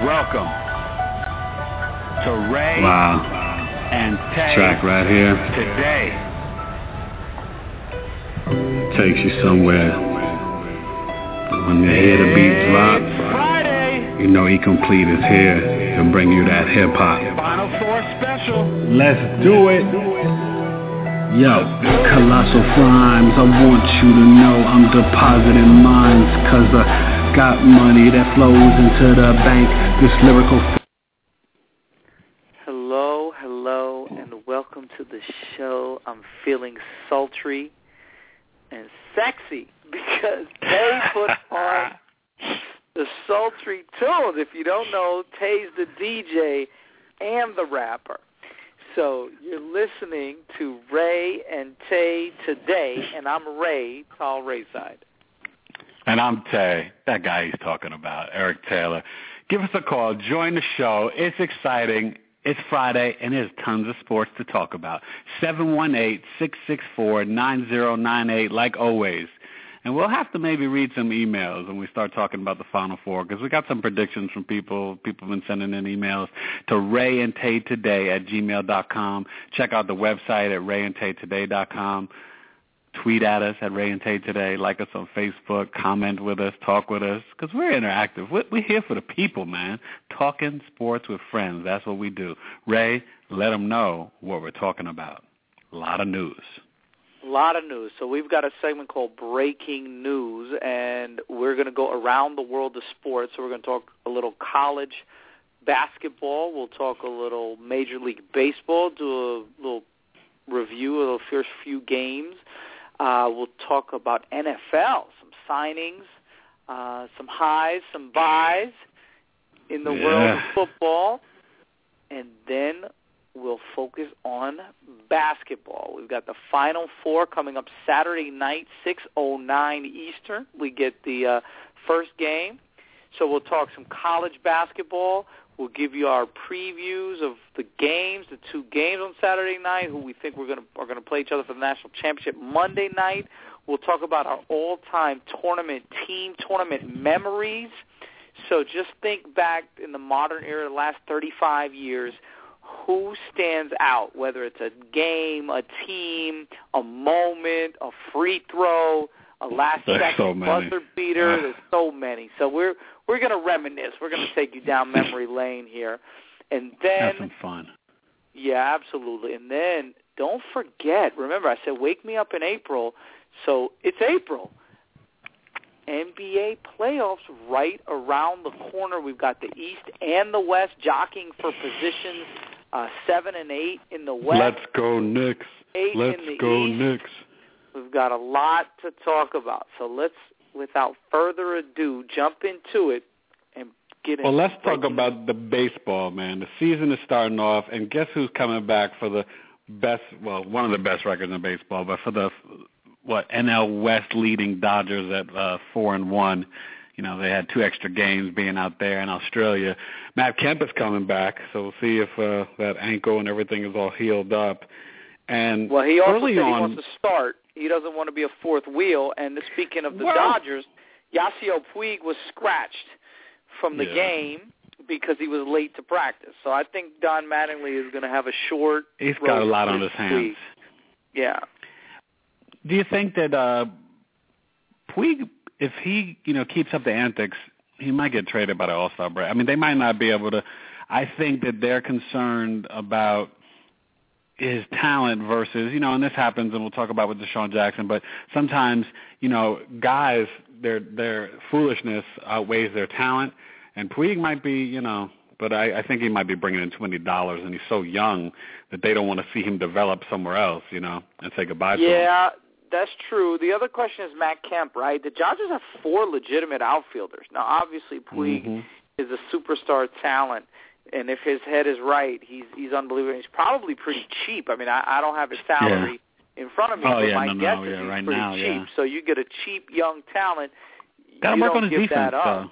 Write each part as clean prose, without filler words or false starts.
Welcome to Ray and Tay. Track right here. Today. Takes you somewhere. When you hear the beat drop, Friday. you know E-Complete is here to bring you that hip-hop. Final Four special. Let's do it. Yo, Colossal Rhymes, I want you to know I'm depositing mines, cause I got money that flows into the bank. This lyrical... Hello, and welcome to the show. I'm feeling sultry and sexy because they put on the sultry tunes. If you don't know, Tay's the DJ and the rapper. So you're listening to Ray and Tay today, and I'm Ray, Tall Rayside. And I'm Tay, that guy he's talking about, Eric Taylor. Give us a call. Join the show. It's exciting. It's Friday, and there's tons of sports to talk about. 718-664-9098, like always. And we'll have to maybe read some emails when we start talking about the Final Four, because we got some predictions from people. People have been sending in emails to rayandtaytoday@gmail.com. Check out the website at rayandtaytoday.com. Tweet at us at Ray and Tay Today. Like us on Facebook. Comment with us. Talk with us. Because we're interactive. We're here for the people, man. Talking sports with friends. That's what we do. Ray, let them know what we're talking about. A lot of news. A lot of news. So we've got a segment called Breaking News, and we're going to go around the world of sports. So we're going to talk a little college basketball. We'll talk a little Major League Baseball, do a little review of the first few games. We'll talk about NFL, some signings, some highs, some buys in the world of football, and then we'll focus on basketball. We've got the Final Four coming up Saturday night, 6:09 Eastern. We get the first game. So we'll talk some college basketball. We'll give you our previews of the games, the two games on Saturday night, who we think are going to play each other for the national championship Monday night. We'll talk about our all-time team tournament memories. So just think back in the modern era, the last 35 years, who stands out, whether it's a game, a team, a moment, a free throw, a last-second buzzer beater. There's so many. So we're going to reminisce. We're going to take you down memory lane here. And then have some fun. Yeah, absolutely. And then don't forget, remember I said wake me up in April. So it's April. NBA playoffs right around the corner. We've got the East and the West jockeying for positions 7 and 8 in the West. Let's go Knicks. Let's go East. Knicks. We've got a lot to talk about. So let's, without further ado, jump into it and get into it. Well, let's talk about the baseball, man. The season is starting off, and guess who's coming back for the best, well, one of the best records in baseball, but for the, NL West leading Dodgers at 4-1. You know, they had 2 extra games being out there in Australia. Matt Kemp is coming back, so we'll see if that ankle and everything is all healed up. And well, he also said he on, wants to start. He doesn't want to be a fourth wheel. And speaking of the Dodgers, Yasiel Puig was scratched from the game because he was late to practice. So I think Don Mattingly is going to have a short. He's got a lot on his hands. Yeah. Do you think that Puig, if he keeps up the antics, he might get traded by the All-Star break? I mean, they might not be able to. I think that they're concerned about his talent versus, and this happens, and we'll talk about with Deshaun Jackson, but sometimes, guys, their foolishness outweighs their talent, and Puig might be, but I think he might be bringing in too many dollars, and he's so young that they don't want to see him develop somewhere else, and say goodbye to him. Yeah, that's true. The other question is Matt Kemp, right? The Dodgers have 4 legitimate outfielders. Now, obviously, Puig is a superstar talent. And if his head is right, he's unbelievable. He's probably pretty cheap. I mean, I don't have his salary in front of me, but my guess is he's pretty cheap. Yeah. So you get a cheap young talent. Got to work on his defense, that up.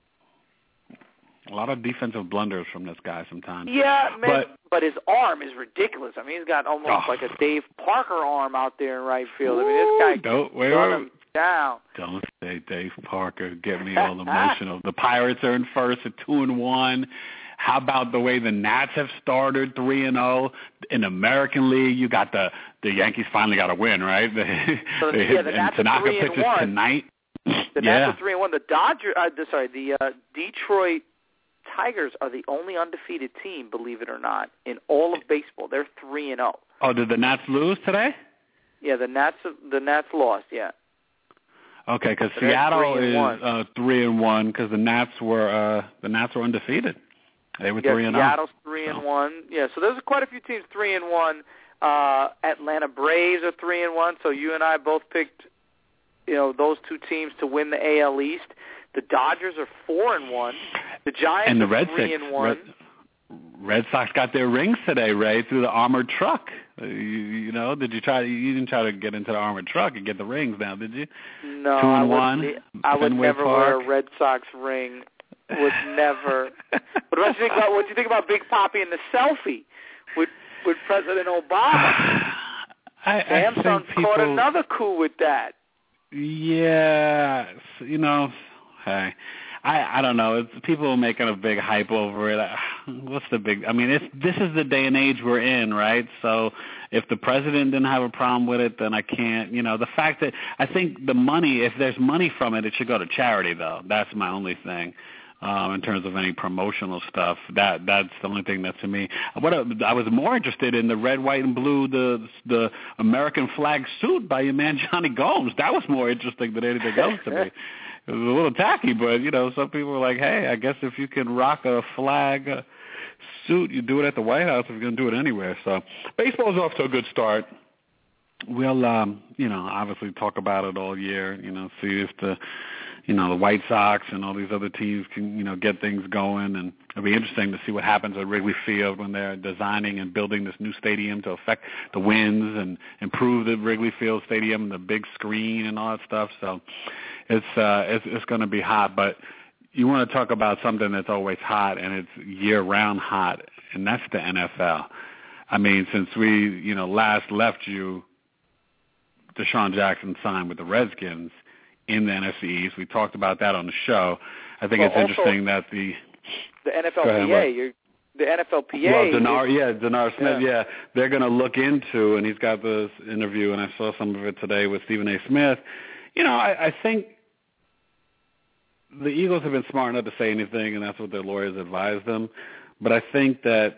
A lot of defensive blunders from this guy sometimes. Yeah, man, but his arm is ridiculous. I mean, he's got almost like a Dave Parker arm out there in right field. I mean, this guy down. Don't say Dave Parker. Get me all emotional. The Pirates are in first at 2-1. How about the way the Nats have started 3-0 in the American League? You got the Yankees finally got a win, right? The Nats are 3-1 tonight. The Nats are 3-1. The Detroit Tigers are the only undefeated team, believe it or not, in all of baseball. They're 3-0. Oh, did the Nats lose today? Yeah, the Nats lost. Yeah. Okay, because Seattle is 3-1 because the Nats were undefeated. They were 3-0. Seattle's 3-1. Yeah, so there's quite a few teams 3-1. Atlanta Braves are 3-1. So you and I both picked, those two teams to win the AL East. The Dodgers are 4-1. The Giants and the are Red 3-1. Red Sox got their rings today, Ray, through the armored truck. You didn't try to get into the armored truck and get the rings now, did you? No, 2-1. I would never Park. wear a Red Sox ring. Would never. What do you think about Big Papi and the selfie with President Obama? Samsung caught another coup with that. Yeah, hey. I don't know. People are making a big hype over it. What's the big? I mean, this is the day and age we're in, right? So if the president didn't have a problem with it, then I can't. The fact that I think the money, if there's money from it, it should go to charity, though. That's my only thing. In terms of any promotional stuff, that's the only thing that to me. I was more interested in the red, white, and blue, the American flag suit by your man Johnny Gomes. That was more interesting than anything else to me. It was a little tacky, but some people were like, "Hey, I guess if you can rock a flag suit, you do it at the White House if you're going to do it anywhere." So baseball's off to a good start. We'll, obviously talk about it all year. See if the White Sox and all these other teams can, get things going. And it'll be interesting to see what happens at Wrigley Field when they're designing and building this new stadium to affect the winds and improve the Wrigley Field Stadium and the big screen and all that stuff. So it's going to be hot. But you want to talk about something that's always hot and it's year-round hot, and that's the NFL. I mean, since we, last left you, Deshaun Jackson signed with the Redskins in the NFC East. We talked about that on the show. I think it's interesting that the NFLPA, the NFLPA. Well, Denard Smith, they're going to look into, and he's got this interview, and I saw some of it today with Stephen A. Smith. I think the Eagles have been smart enough to say anything, and that's what their lawyers advised them. But I think that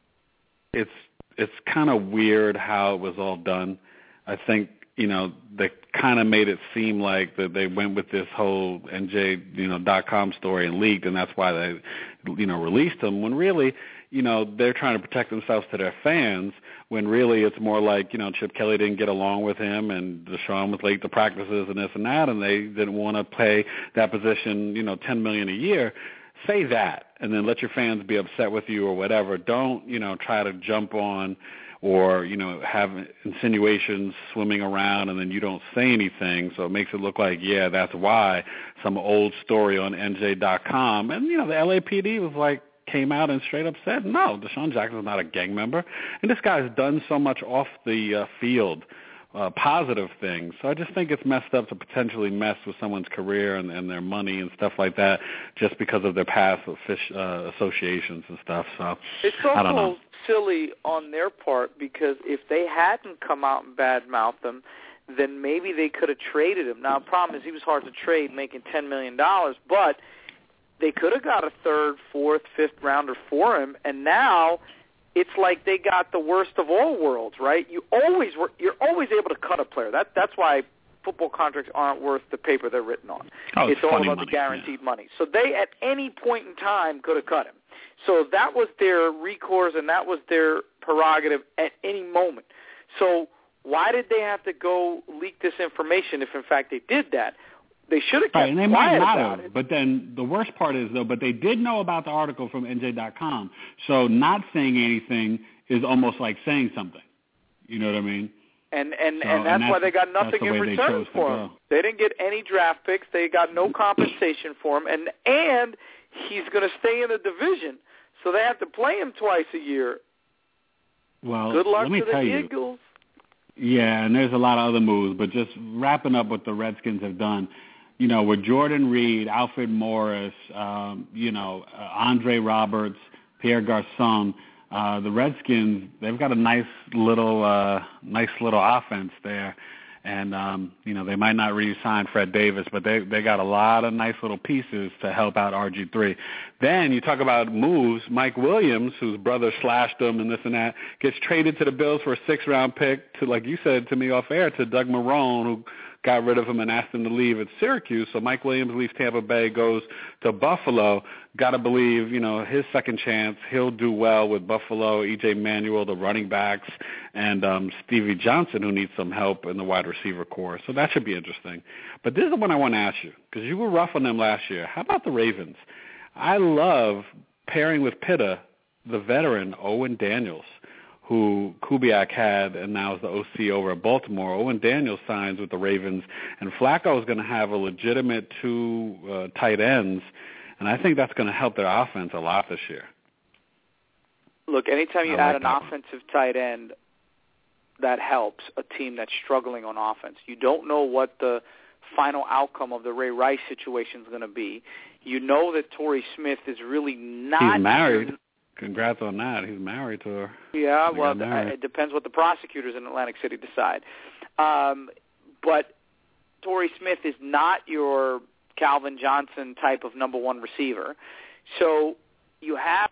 it's kind of weird how it was all done. I think they kind of made it seem like that they went with this whole NJ.com story and leaked, and that's why they, released them. When really, they're trying to protect themselves to their fans. When really, it's more like Chip Kelly didn't get along with him, and Deshaun was late to practices and this and that, and they didn't want to pay that position, $10 million a year. Say that, and then let your fans be upset with you or whatever. Don't try to jump on or, have insinuations swimming around and then you don't say anything. So it makes it look like, that's why, some old story on NJ.com. And, the LAPD was like, came out and straight up said, no, Deshaun Jackson's not a gang member. And this guy's done so much off the field, positive things. So I just think it's messed up to potentially mess with someone's career and their money and stuff like that just because of their past associations and stuff. So it's I don't know. Also silly on their part because if they hadn't come out and badmouthed him, then maybe they could have traded him. Now, the problem is he was hard to trade, making $10 million, but they could have got a third, fourth, fifth rounder for him, and now it's like they got the worst of all worlds, right? You're always able to cut a player. That's why football contracts aren't worth the paper they're written on. It's all about money, the guaranteed money. So they, at any point in time, could have cut him. So that was their recourse, and that was their prerogative at any moment. So why did they have to go leak this information if, in fact, they did that? They should have kept and they might not about have. it. But then the worst part is, though, but they did know about the article from NJ.com. So not saying anything is almost like saying something. You know what I mean? And that's why they got nothing in return for him. They didn't get any draft picks. They got no compensation for him. And he's going to stay in the division. So they have to play him twice a year. Well, good luck let me to the tell Eagles. Yeah, and there's a lot of other moves, but just wrapping up what the Redskins have done, with Jordan Reed, Alfred Morris, Andre Roberts, Pierre Garçon, the Redskins, they've got a nice little offense there. And, they might not re-sign Fred Davis, but they got a lot of nice little pieces to help out RG3. Then you talk about moves. Mike Williams, whose brother slashed him and this and that, gets traded to the Bills for a 6th-round pick to, like you said to me off air, to Doug Marrone, who got rid of him and asked him to leave at Syracuse. So Mike Williams leaves Tampa Bay, goes to Buffalo. Got to believe, his second chance. He'll do well with Buffalo, E.J. Manuel, the running backs, and Stevie Johnson, who needs some help in the wide receiver corps. So that should be interesting. But this is the one I want to ask you, because you were rough on them last year. How about the Ravens? I love pairing with Pitta the veteran Owen Daniels, who Kubiak had and now is the OC over at Baltimore. Owen Daniels signs with the Ravens, and Flacco is going to have a legitimate 2 tight ends, and I think that's going to help their offense a lot this year. Look, anytime you add an offensive tight end, that helps a team that's struggling on offense. You don't know what the final outcome of the Ray Rice situation is going to be. You know that Torrey Smith is really not... He's married. Congrats on that. He's married to her. Yeah, well, it depends what the prosecutors in Atlantic City decide. But Torrey Smith is not your Calvin Johnson type of number one receiver. So you have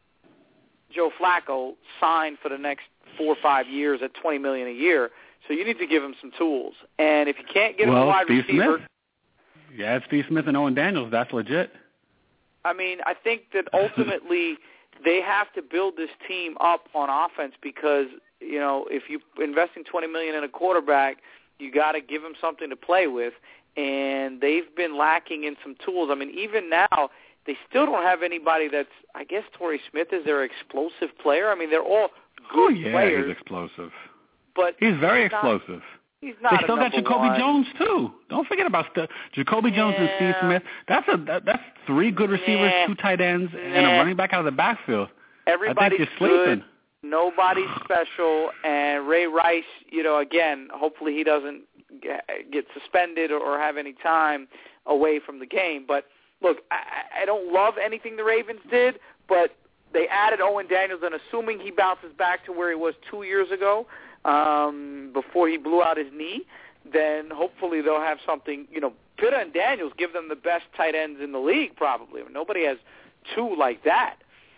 Joe Flacco signed for the next 4 or 5 years at $20 million a year. So you need to give him some tools. And if you can't get him a wide receiver... Smith. Yeah, it's Steve Smith and Owen Daniels. That's legit. I mean, I think that ultimately they have to build this team up on offense because, if you're investing $20 million in a quarterback, you got to give him something to play with. And they've been lacking in some tools. I mean, even now, they still don't have anybody that's, I guess Torrey Smith is their explosive player. I mean, they're all good players. He's explosive. But he's very explosive. He's not. They still got Jacoby Jones too. Don't forget about Jacoby Jones and Steve Smith. That's 3 good receivers, 2 tight ends, and a running back out of the backfield. Everybody's good. Nobody's special. And Ray Rice, again, hopefully he doesn't get suspended or have any time away from the game. But look, I don't love anything the Ravens did, but they added Owen Daniels, and assuming he bounces back to where he was 2 years ago, before he blew out his knee, then hopefully they'll have something. Pitta and Daniels give them the best tight ends in the league, probably. I mean, nobody has 2 like that.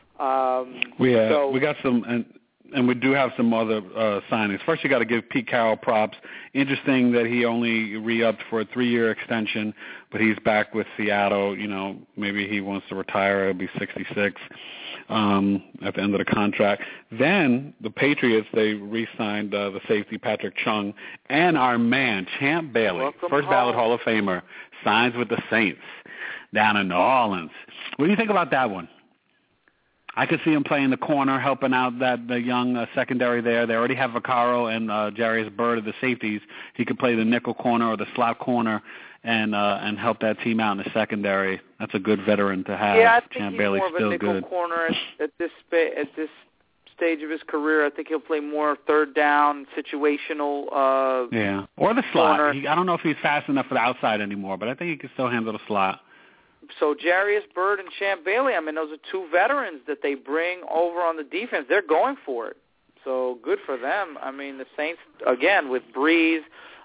We got some, and we do have some other signings. First, you got to give Pete Carroll props. Interesting that he only re-upped for a 3-year extension, but he's back with Seattle. Maybe he wants to retire. He'll be 66 at the end of the contract. Then the Patriots, they re-signed the safety Patrick Chung, and our man Champ Bailey, first ballot Hall of Famer, signs with the Saints down in New Orleans. What do you think about that one? I could see him playing the corner, helping out the young secondary there. They already have Vaccaro and Jarius Byrd of the safeties. He could play the nickel corner or the slot corner and help that team out in the secondary. That's a good veteran to have. Yeah, I think Champ he's Bailey's more of a still nickel good. corner at this stage of his career. I think he'll play more third down, situational. Or the slot. Corner. I don't know if he's fast enough for the outside anymore, but I think he can still handle the slot. So Jarius Byrd and Champ Bailey, I mean, those are 2 veterans that they bring over on the defense. They're going for it. So good for them. I mean, the Saints, again, with Breeze,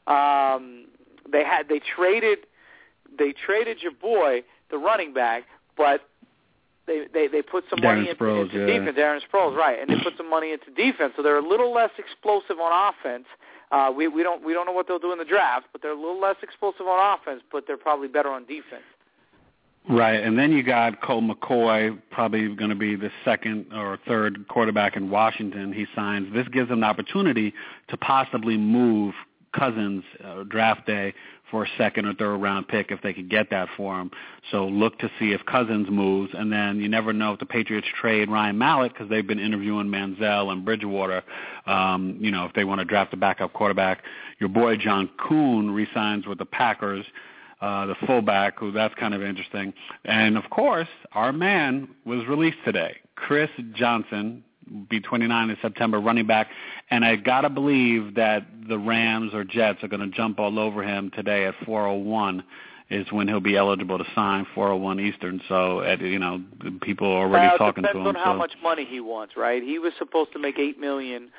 they traded your boy, the running back, but they put some money into defense. Darren Sproles, right, and they put some money into defense. So they're a little less explosive on offense. We don't know what they'll do in the draft, but they're a little less explosive on offense, but they're probably better on defense. Right, and then you got Colt McCoy, probably going to be the 2nd or 3rd quarterback in Washington. He signs. This gives him the opportunity to possibly move Cousins draft day for a 2nd or 3rd round pick if they could get that for him. So look to see if Cousins moves, and then you never know if the Patriots trade Ryan Mallett because they've been interviewing Manziel and Bridgewater. If they want to draft a backup quarterback. Your boy John Kuhn re-signs with the Packers. The fullback, who that's kind of interesting. And, of course, our man was released today. Chris Johnson, be 29 in September, running back. And I got to believe that the Rams or Jets are going to jump all over him today at 4:01 is when he'll be eligible to sign, 4:01 Eastern. So, people are already talking to him. It depends on how much money he wants, right? He was supposed to make $8 million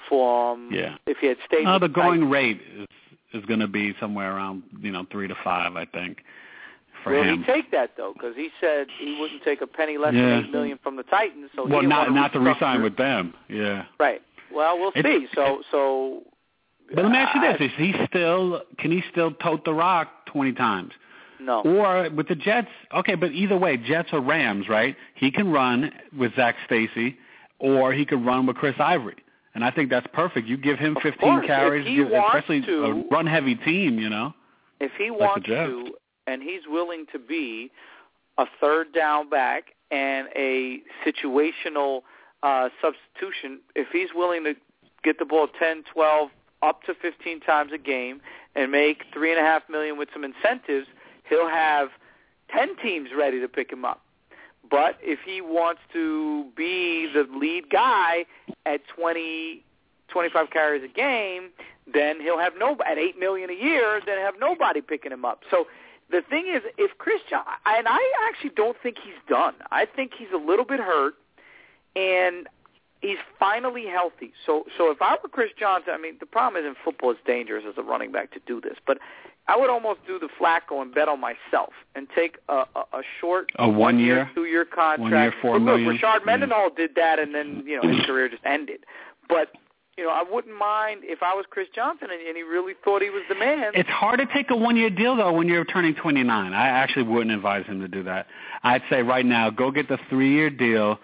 if he had stayed. The going rate is going to be somewhere around 3 to 5, I think. Will he take that though? Because he said he wouldn't take a penny less than $8 million from the Titans. So not to re-sign with them. Yeah. Right. Well, we'll see. So. But let me ask you this: can he still tote the rock 20 times? No. Or with the Jets? Okay, but either way, Jets or Rams, right? He can run with Zach Stacy, or he can run with Chris Ivory. And I think that's perfect. You give him 15 carries, especially a run-heavy team, If he wants to, and he's willing to be a third down back and a situational substitution, if he's willing to get the ball 10, 12, up to 15 times a game and make $3.5 million with some incentives, he'll have 10 teams ready to pick him up. But if he wants to be the lead guy at 20, 25 carries a game, then he'll have at $8 million a year, then have nobody picking him up. So the thing is, if Chris Johnson, and I actually don't think he's done. I think he's a little bit hurt, and he's finally healthy. So if I were Chris Johnson, the problem is in football it's dangerous as a running back to do this, but I would almost do the Flacco and bet on myself and take a short 1 year, 2-year contract. 1 year, $4 million. Look, Rashard Mendenhall did that, and then his career just ended. But I wouldn't mind if I was Chris Johnson and he really thought he was the man. It's hard to take a 1-year deal, though, when you're turning 29. I actually wouldn't advise him to do that. I'd say right now, go get the 3-year deal,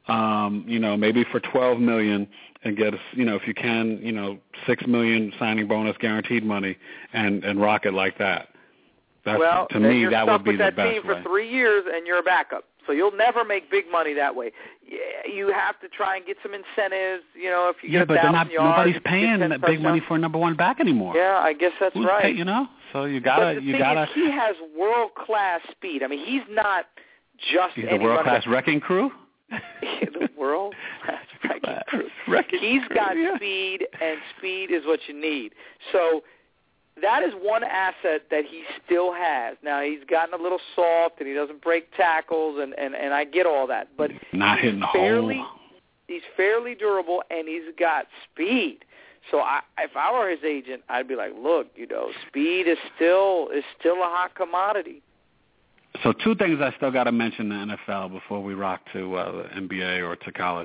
maybe for $12 million and get, if you can, $6 million signing bonus guaranteed money and rock it like that. To me, that would be the best way. You're stuck with that team for 3 years and you're a backup. So you'll never make big money that way. You have to try and get some incentives. If you get 1,000 yards, nobody's paying that big money for a number one back anymore. Yeah, I guess that's right. So you gotta. He has world-class speed. He's not just. He's the world-class wrecking crew. The world-class wrecking crew. He's got speed, and speed is what you need. So that is one asset that he still has. Now, he's gotten a little soft, and he doesn't break tackles, and I get all that. But not hitting the hole. He's fairly durable, and he's got speed. So if I were his agent, I'd be like, look, speed is still a hot commodity. So 2 things I still got to mention in the NFL before we rock to the NBA or to college.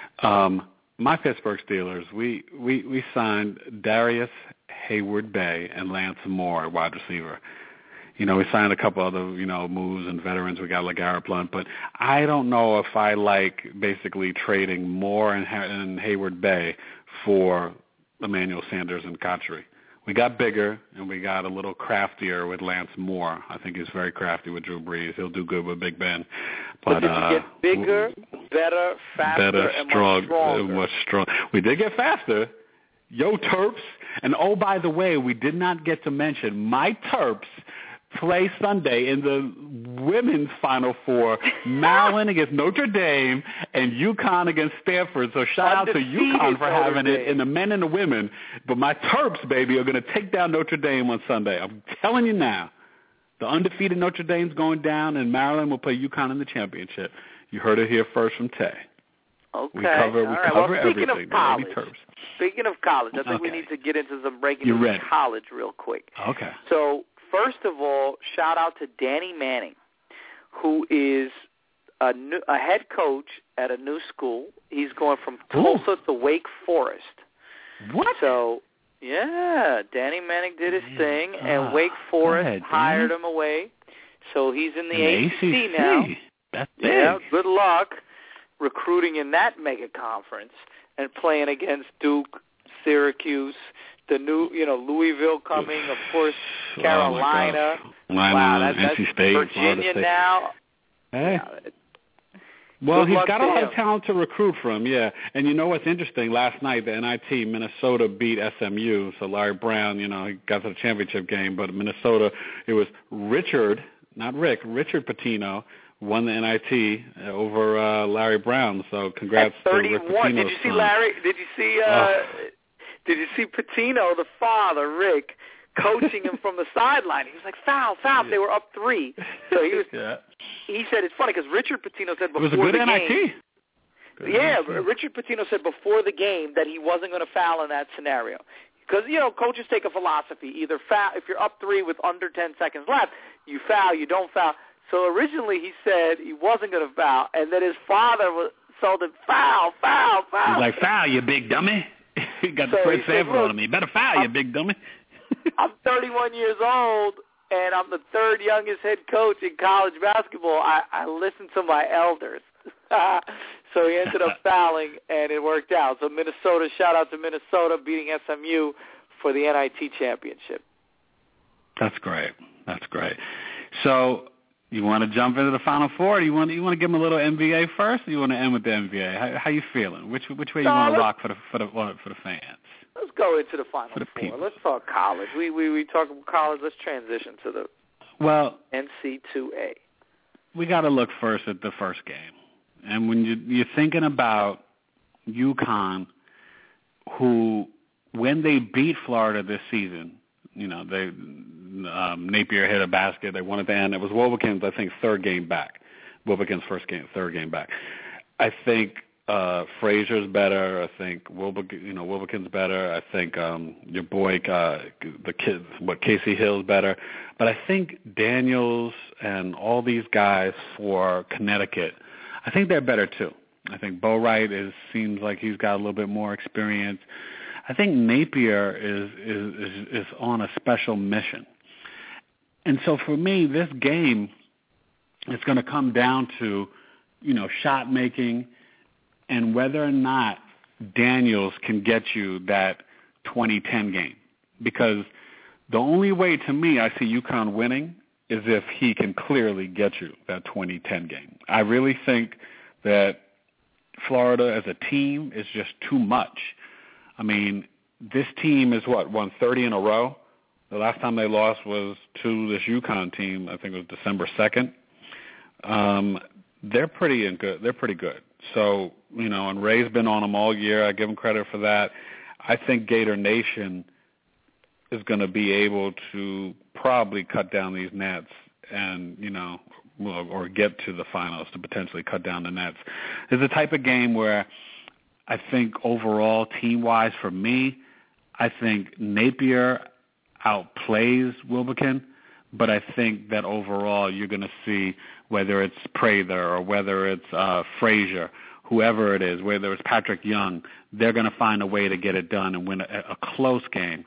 My Pittsburgh Steelers, we signed Darius Hayward-Bay and Lance Moore, wide receiver. We signed a couple other, moves and veterans. We got LeGarrette Blount, but I don't know if I like basically trading Moore and Hayward-Bay for Emmanuel Sanders and Cotchery. We got bigger, and we got a little craftier with Lance Moore. I think he's very crafty with Drew Brees. He'll do good with Big Ben. But did you get bigger, better, faster, and much stronger? We did get faster. Yo, Terps. And, by the way, we did not get to mention my Terps play Sunday in the women's Final Four, Maryland against Notre Dame and UConn against Stanford. So shout out to UConn for having it in the men and the women. But my Terps, baby, are going to take down Notre Dame on Sunday. I'm telling you now. The undefeated Notre Dame's going down, and Maryland will play UConn in the championship. You heard it here first from Tay. Okay. We cover speaking everything. Of college, speaking of college, I think we need to get into some breaking news in college real quick. Okay. So, first of all, shout out to Danny Manning, who is a head coach at a new school. He's going from Tulsa to Wake Forest. What? So, yeah, Danny Manning did his thing, and Wake Forest hired him away. So he's in the ACC now. That's big. Yeah, good luck recruiting in that mega conference and playing against Duke, Syracuse, the new, Louisville coming, of course, Carolina. Wow, that's NC State, Virginia now. Hey. Well, he's got a lot of talent to recruit from, yeah. And you know what's interesting? Last night, the NIT, Minnesota beat SMU. So Larry Brown, he got to the championship game. But Minnesota, it was Richard Pitino won the NIT over Larry Brown. So congrats at 31. to Rick Pitino's Did you see son. Larry? Did you see Pitino, the father, Rick, coaching him from the sideline? He was like, foul. Yeah. They were up 3. So he was. Yeah. He said it's funny because Richard Pitino said before It was a good the NIT. game. Yeah, Richard Pitino said before the game that he wasn't going to foul in that scenario. Because, coaches take a philosophy. Either foul, if you're up 3 with under 10 seconds left, you foul, you don't foul. So originally he said he wasn't going to foul, and then his father told him, foul. He's like, foul, you big dummy. He got the Fred Sanford on him. You better foul, you big dummy. I'm 31 years old, and I'm the 3rd youngest head coach in college basketball. I listened to my elders. So he ended up fouling, and it worked out. So Minnesota, shout out to Minnesota beating SMU for the NIT championship. That's great. So you want to jump into the Final Four? Or you want to give them a little NBA first, or you want to end with the NBA? How you feeling? Which way you want to rock for the fans? Let's go into the Final Four. People. Let's talk college. We talk college. Let's transition to the NC2A. We got to look first at the first game. And when you're thinking about UConn, who, when they beat Florida this season, they Napier hit a basket. They won at the end. It was Wilbekin's, I think, third game back. Wilbekin's third game back. I think Frazier's better. I think Wilbekin's better. I think your boy, the kid, Casey Hill's better. But I think Daniels and all these guys for Connecticut, I think they're better too. I think Bo Wright seems like he's got a little bit more experience. I think Napier is on a special mission. And so for me, this game is going to come down to, shot making and whether or not Daniels can get you that 2010 game. Because the only way, to me, I see UConn winning is if he can clearly get you that 2010 game. I really think that Florida as a team is just too much. I mean, this team is won 30 in a row. The last time they lost was to this UConn team. I think it was December 2nd. They're pretty good. So, and Ray's been on them all year. I give him credit for that. I think Gator Nation is going to be able to probably cut down these nets and, or get to the finals to potentially cut down the nets. It's the type of game where I think overall, team-wise, for me, I think Napier outplays Wilbekin, but I think that overall you're going to see whether it's Prather or whether it's Frazier, whoever it is, whether it's Patrick Young, they're going to find a way to get it done and win a close game.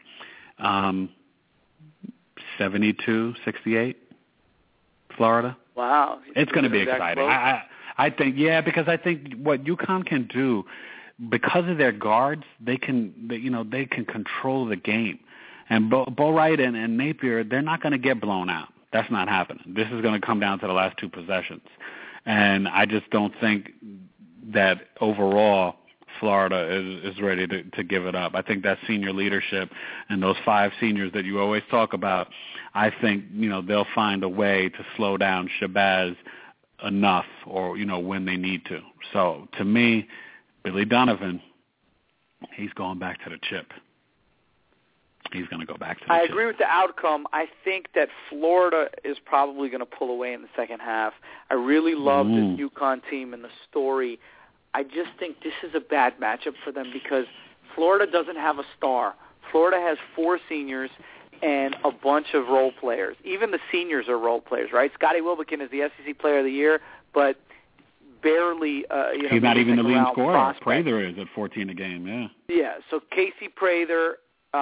72-68, Florida. Wow. It's going to be exciting. I think, because I think what UConn can do, because of their guards, they can control the game. And Bo Wright and Napier, they're not going to get blown out. That's not happening. This is going to come down to the last 2 possessions. And I just don't think that overall Florida is ready to give it up. I think that senior leadership and those 5 seniors that you always talk about, I think, they'll find a way to slow down Shabazz enough or, when they need to. So to me, Billy Donovan, he's going back to the chip. He's going to go back to the chip. I agree with the outcome. I think that Florida is probably going to pull away in the second half. I really love this UConn team and the story. I just think this is a bad matchup for them because Florida doesn't have a star. Florida has 4 seniors and a bunch of role players. Even the seniors are role players, right? Scotty Wilbekin is the SEC Player of the Year, but barely, he's not even the leading scorer. Prather is at 14 a game, yeah. Yeah, so Casey Prather,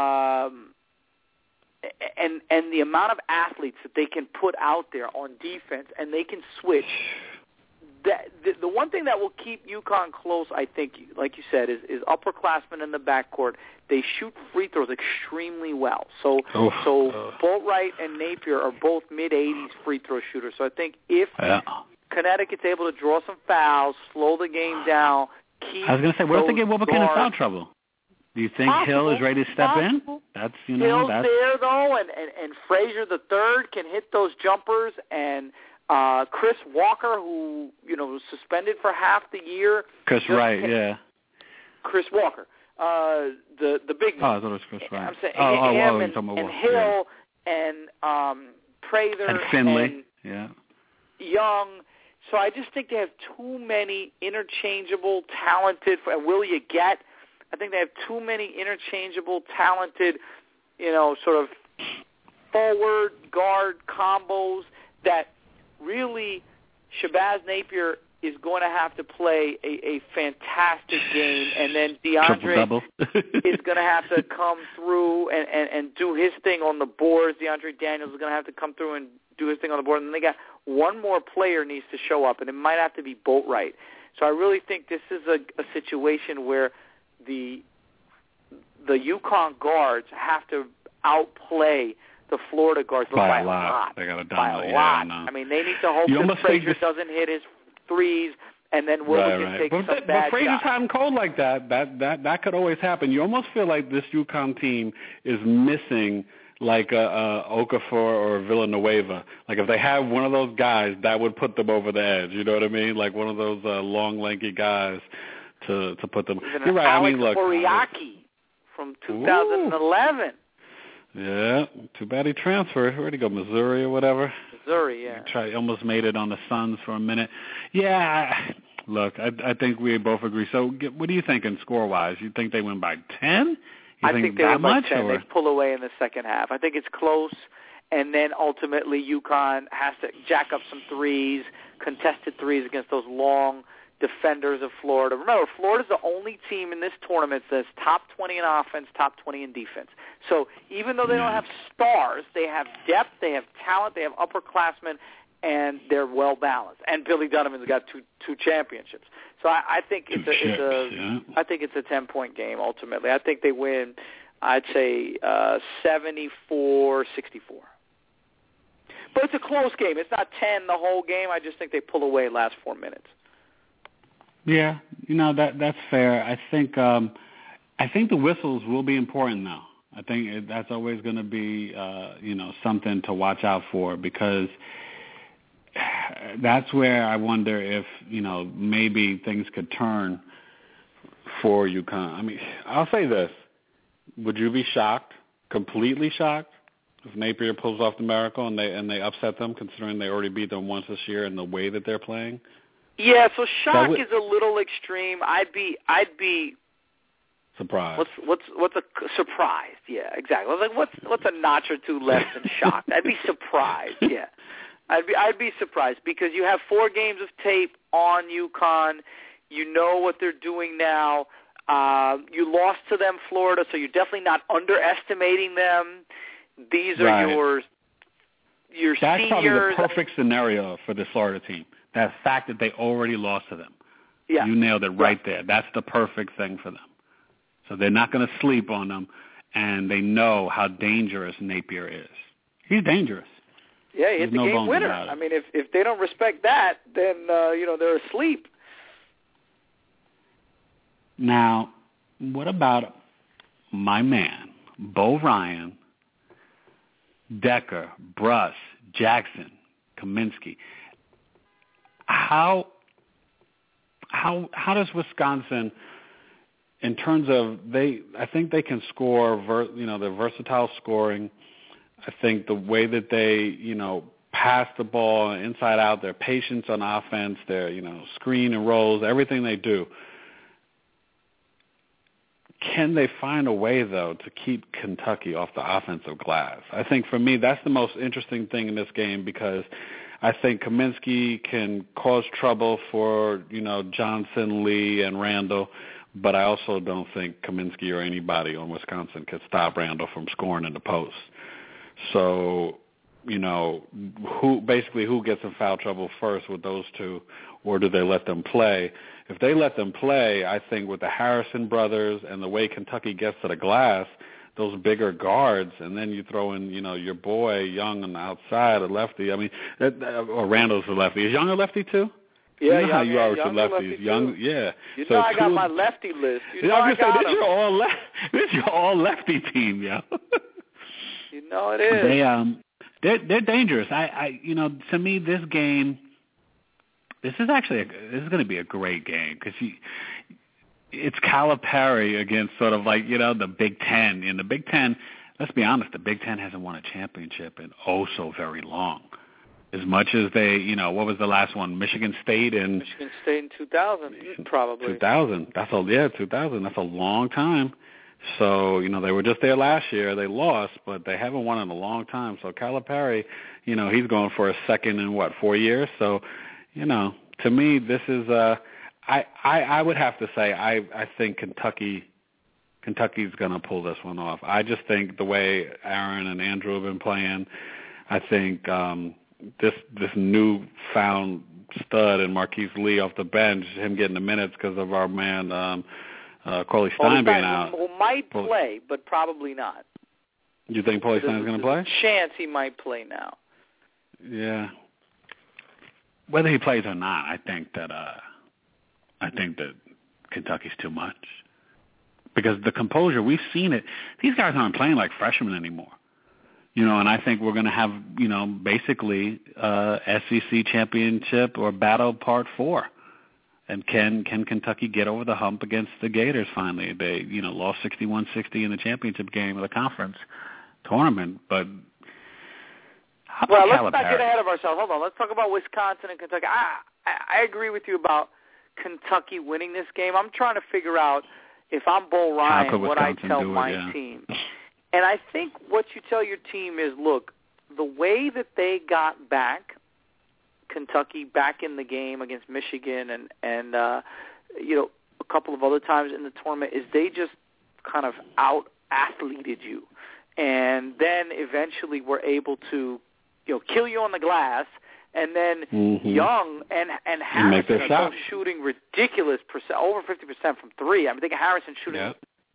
and the amount of athletes that they can put out there on defense, and they can switch. The one thing that will keep UConn close, I think, like you said, is upperclassmen in the backcourt. They shoot free throws extremely well. So Boatwright and Napier are both mid-80s free throw shooters. So I think if Connecticut's able to draw some fouls, slow the game down, keep I was going to say, what if they get Wilbekin in foul trouble? Do you think Hill is ready to step in? That's Hill's there though, and Frazier the third can hit those jumpers, and Chris Walker, who was suspended for half the year. Chris Wright, yeah. Chris Walker, the big man. Oh, I thought it was Chris Wright. I'm saying him and Hill and Prather and Finley, and Young. So I just think they have too many interchangeable, talented. And Will Yeguet, I think they have too many interchangeable, talented, sort of forward guard combos that really Shabazz Napier is going to have to play a fantastic game, and then DeAndre is going to have to come through and do his thing on the boards. DeAndre Daniels is going to have to come through and do his thing on the board, and then they got one more player needs to show up, and it might have to be Boatwright. So I really think this is a situation where the UConn guards have to outplay the Florida guards by a lot. They got to dominate. By a lot. No. I mean, they need to hope that Frazier doesn't hit his threes, and then Williams takes some bad shots. But Frazier's hot and cold like that could always happen. You almost feel like this UConn team is missing like a Okafor or Villanueva. Like if they have one of those guys, that would put them over the edge. You know what I mean? Like one of those long, lanky guys to put them. You're right. Alex Oriaki from 2011. Yeah, too bad he transferred. Where'd he go, Missouri or whatever? Missouri, yeah. He almost made it on the Suns for a minute. Yeah, look, I think we both agree. So what are you thinking score-wise? You think they win by 10? I think they win by 10. They pull away in the second half. I think it's close, and then ultimately UConn has to jack up some threes, contested threes against those long defenders of Florida. Remember, Florida's the only team in this tournament that's top 20 in offense, top 20 in defense. So even though they don't have stars, they have depth, they have talent, they have upperclassmen, and they're well balanced. And Billy Donovan's got two championships. So I think it's I think it's a 10-point game ultimately. I think they win. I'd say 74-64. But it's a close game. It's not 10 the whole game. I just think they pull away last 4 minutes. Yeah, that's fair. I think the whistles will be important though. I think that's always going to be something to watch out for, because that's where I wonder if maybe things could turn for UConn. I mean, I'll say this: would you be shocked, completely shocked, if Napier pulls off the miracle and they upset them, considering they already beat them once this year in the way that they're playing? Yeah, so shock is a little extreme. I'd be surprised. What's a surprised? Yeah, exactly. Like what's a notch or two less than shocked? I'd be surprised. Yeah, I'd be surprised, because you have 4 games of tape on UConn. You know what they're doing now. You lost to them, Florida, so you're definitely not underestimating them. These are your That's seniors. probably the perfect scenario for the Florida team. That fact that they already lost to them. Yeah. You nailed it right there. That's the perfect thing for them. So they're not going to sleep on them, and they know how dangerous Napier is. He's dangerous. Yeah, he hit the game winner. I mean, if they don't respect that, then they're asleep. Now, what about my man, Bo Ryan, Decker, Bruss, Jackson, Kaminsky? How does Wisconsin, in terms of I think they can score, they're versatile scoring. I think the way that they, pass the ball inside out, their patience on offense, their, screen and rolls, everything they do. Can they find a way, though, to keep Kentucky off the offensive glass? I think for me that's the most interesting thing in this game, because I think Kaminsky can cause trouble for, Johnson, Lee, and Randall, but I also don't think Kaminsky or anybody on Wisconsin could stop Randall from scoring in the post. So, who gets in foul trouble first with those two, or do they let them play? If they let them play, I think with the Harrison brothers and the way Kentucky gets to the glass, those bigger guards, and then you throw in, your boy Young on the outside, a lefty. I mean, or Randall's a lefty. Is Young a lefty too? Yeah, you know how you are with Young your lefties. Young, yeah. I got my lefty list. This is your all lefty team, yo. You know it is. they're dangerous. To me, this game, this is going to be a great game because it's Calipari against sort of like, the Big Ten. In the Big Ten, let's be honest, the Big Ten hasn't won a championship in so very long. As much as they, what was the last one? Michigan State in 2000, probably. 2000. 2000. That's a long time. So, they were just there last year. They lost, but they haven't won in a long time. So Calipari, he's going for a second in 4 years. So, to me, this is I would have to say I think Kentucky's going to pull this one off. I just think the way Aaron and Andrew have been playing, I think this newfound stud and Marquise Lee off the bench, him getting the minutes because of our man Cauley Stein being out. Who might play, but probably not. You think Cauley Stein's going to play? There's a chance he might play now. Yeah. Whether he plays or not, I think that Kentucky's too much. Because the composure, we've seen it. These guys aren't playing like freshmen anymore. And I think we're going to have, basically SEC championship or battle part 4. And can Kentucky get over the hump against the Gators finally? They, lost 61-60 in the championship game of the conference tournament. But let's not get ahead of ourselves. Hold on. Let's talk about Wisconsin and Kentucky. I agree with you about Kentucky winning this game. I'm trying to figure out, if I'm Bo Ryan, what I tell my team. And I think what you tell your team is, look, the way that they got back Kentucky back in the game against Michigan and a couple of other times in the tournament is they just kind of out-athleted you. And then eventually were able to, kill you on the glass. And then Young and Harrison are both shooting ridiculous over 50% from three. I think Harrison shooting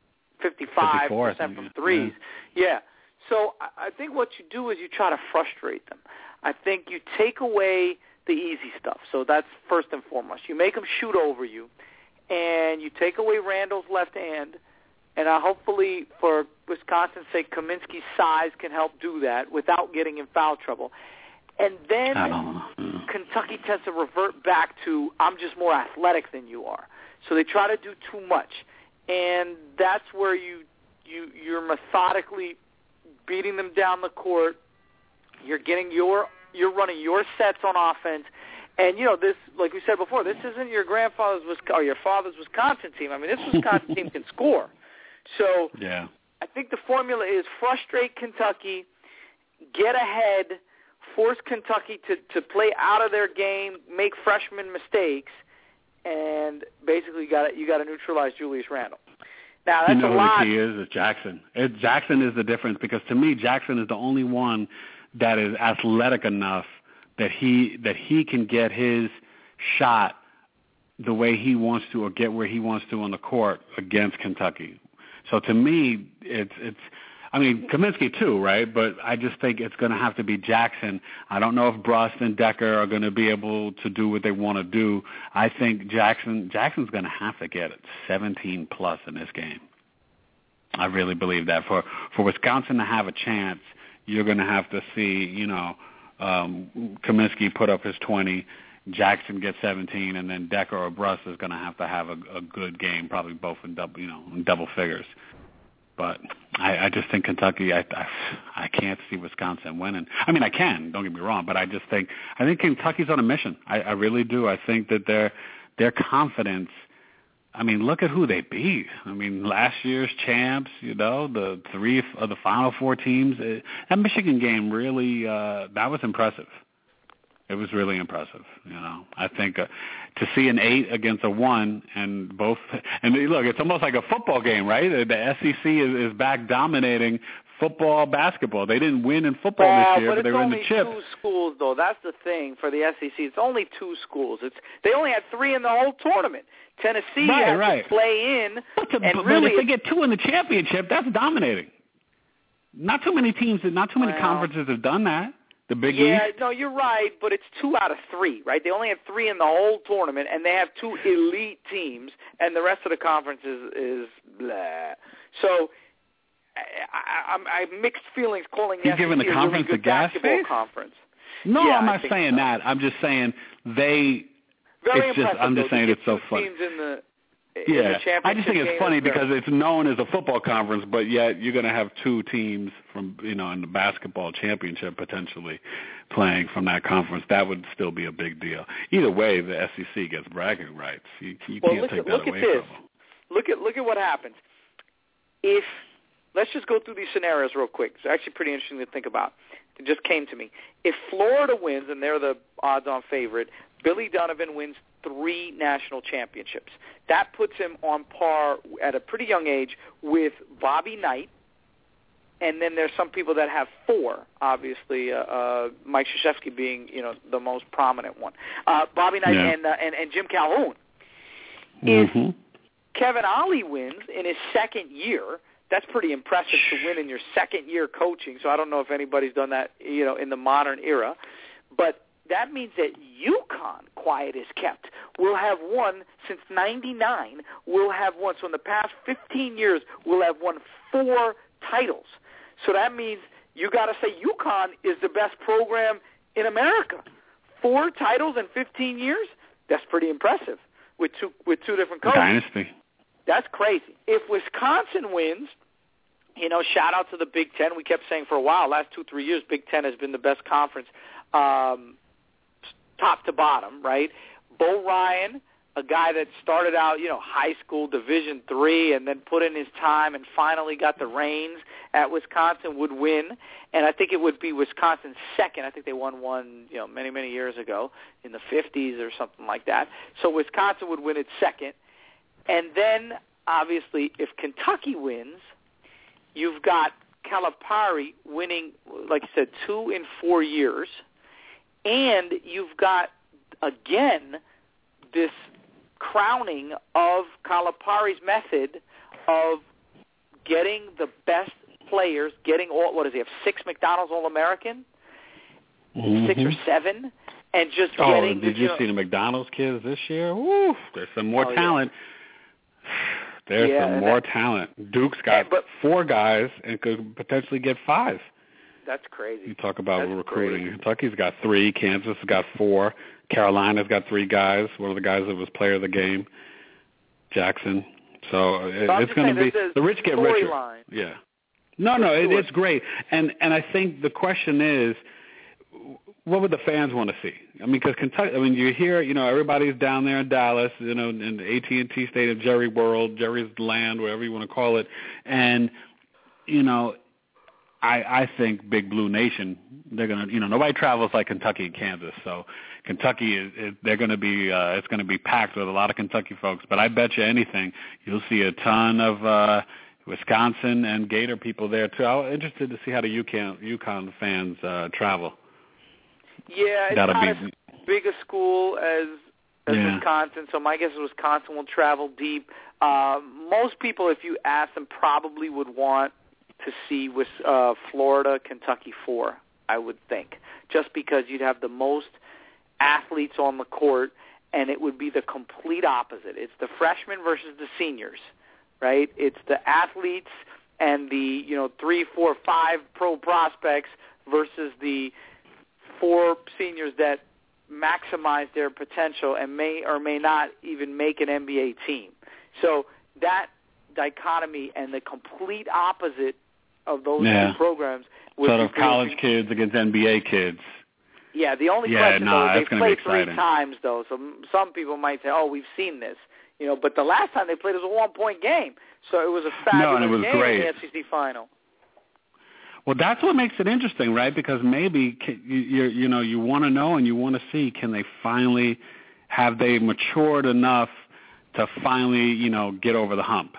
55% from threes. Yeah. So I think what you do is you try to frustrate them. I think you take away the easy stuff. So that's first and foremost. You make them shoot over you, and you take away Randall's left hand. And hopefully, for Wisconsin's sake, Kaminsky's size can help do that without getting in foul trouble. And then Kentucky tends to revert back to, I'm just more athletic than you are. So they try to do too much. And that's where you're methodically beating them down the court. You're running your sets on offense. And, this, like we said before, this isn't your grandfather's or your father's Wisconsin team. I mean, this Wisconsin team can score. So I think the formula is frustrate Kentucky, get ahead, force Kentucky to play out of their game, make freshman mistakes, and basically you got to neutralize Julius Randle. Now that's a lot. Who the key is Jackson. Jackson is the difference, because to me Jackson is the only one that is athletic enough that he can get his shot the way he wants to, or get where he wants to on the court against Kentucky. So to me, it's Kaminsky too, right? But I just think it's going to have to be Jackson. I don't know if Brust and Decker are going to be able to do what they want to do. I think Jackson's going to have to get 17 plus in this game. I really believe that. For Wisconsin to have a chance, you're going to have to see, Kaminsky put up his 20, Jackson gets 17, and then Decker or Brust is going to have a good game, probably both in double figures. But I just think Kentucky, I can't see Wisconsin winning. I mean, I can, don't get me wrong, but I think Kentucky's on a mission. I really do. I think that their confidence, I mean, look at who they beat. I mean, last year's champs, the 3 of the Final Four teams. That Michigan game really, that was impressive. It was really impressive. I think to see an 8 against a 1 and look, it's almost like a football game, right? The SEC is back dominating football, basketball. They didn't win in football this year, but they were in the chip. It's only 2 schools, though. That's the thing for the SEC. It's only 2 schools. They only had 3 in the whole tournament. Tennessee had to play in. But if they get 2 in the championship, that's dominating. Not too many teams, not too many conferences have done that. The Big East? Yeah, no, you're right, but it's 2 out of 3, right? They only have 3 in the whole tournament, and they have 2 elite teams, and the rest of the conference is blah. So I mixed feelings calling the SEC given the conference a really good basketball conference. No, yeah, I'm not saying that. I'm just saying Very it's just, I'm just saying it's so funny. Teams in the I just think it's funny because it's known as a football conference, but yet you're going to have two teams from, in the basketball championship potentially playing from that conference. That would still be a big deal. Either way, the SEC gets bragging rights. You can't take that away from them. Look at what happens. Let's just go through these scenarios real quick. It's actually pretty interesting to think about. It just came to me. If Florida wins, and they're the odds-on favorite, Billy Donovan wins 3 national championships. That puts him on par at a pretty young age with Bobby Knight, and then there's some people that have 4, obviously, Mike Krzyzewski being, the most prominent one. Bobby Knight and Jim Calhoun. If Kevin Ollie wins in his second year, that's pretty impressive to win in your second year coaching. So I don't know if anybody's done that, in the modern era. But that means that UConn, quiet as kept, will have won since 99. Will have won. So in the past 15 years, we'll have won 4 titles. So that means you got to say UConn is the best program in America. 4 titles in 15 years? That's pretty impressive with two different coaches. Dynasty. That's crazy. If Wisconsin wins, shout out to the Big Ten. We kept saying for a while, last 2-3 years, Big Ten has been the best conference, top to bottom, right? Bo Ryan, a guy that started out, high school Division III and then put in his time and finally got the reins at Wisconsin, would win. And I think it would be Wisconsin's second. I think they won one, many, many years ago in the 50s or something like that. So Wisconsin would win its second. And then, obviously, if Kentucky wins, you've got Calipari winning, like I said, 2 in 4 years. And you've got, again, this crowning of Calipari's method of getting the best players, getting what does he have, 6 McDonald's All-American? 6 or 7? And just getting... did you see the McDonald's kids this year? Woo, there's some more talent. Yeah. There's some more talent. Duke's got 4 guys and could potentially get 5. That's crazy. You talk about recruiting. Crazy. Kentucky's got 3. Kansas has got 4. Carolina's got 3 guys. One of the guys that was player of the game, Jackson. So it's going to be the rich get richer. Line. Yeah. No, it's great. And I think the question is, what would the fans want to see? I mean, because Kentucky, you hear, everybody's down there in Dallas, in the AT&T Stadium, Jerry World, Jerry's Land, whatever you want to call it. And, I think Big Blue Nation, they're going to, nobody travels like Kentucky and Kansas. So Kentucky, they're going to be, it's going to be packed with a lot of Kentucky folks. But I bet you anything, you'll see a ton of Wisconsin and Gator people there, too. I'm interested to see how the UConn fans travel. Yeah, it's not as big a school as Wisconsin, so my guess is Wisconsin will travel deep. Most people, if you ask them, probably would want to see Florida, Kentucky 4, I would think, just because you'd have the most athletes on the court, and it would be the complete opposite. It's the freshmen versus the seniors, right? It's the athletes and the 3, 4, 5 pro prospects versus the 4 seniors that maximize their potential and may or may not even make an NBA team. So that dichotomy and the complete opposite of those 2 programs would sort of college kids against NBA kids. Yeah, the only question, though, is they played 3 times, though. So some people might say, we've seen this. But the last time they played it was a 1-point game. So it was a fabulous game great. in the SEC final. Well, that's what makes it interesting, right? Because maybe you want to know and you want to see, can they finally have they matured enough to finally get over the hump?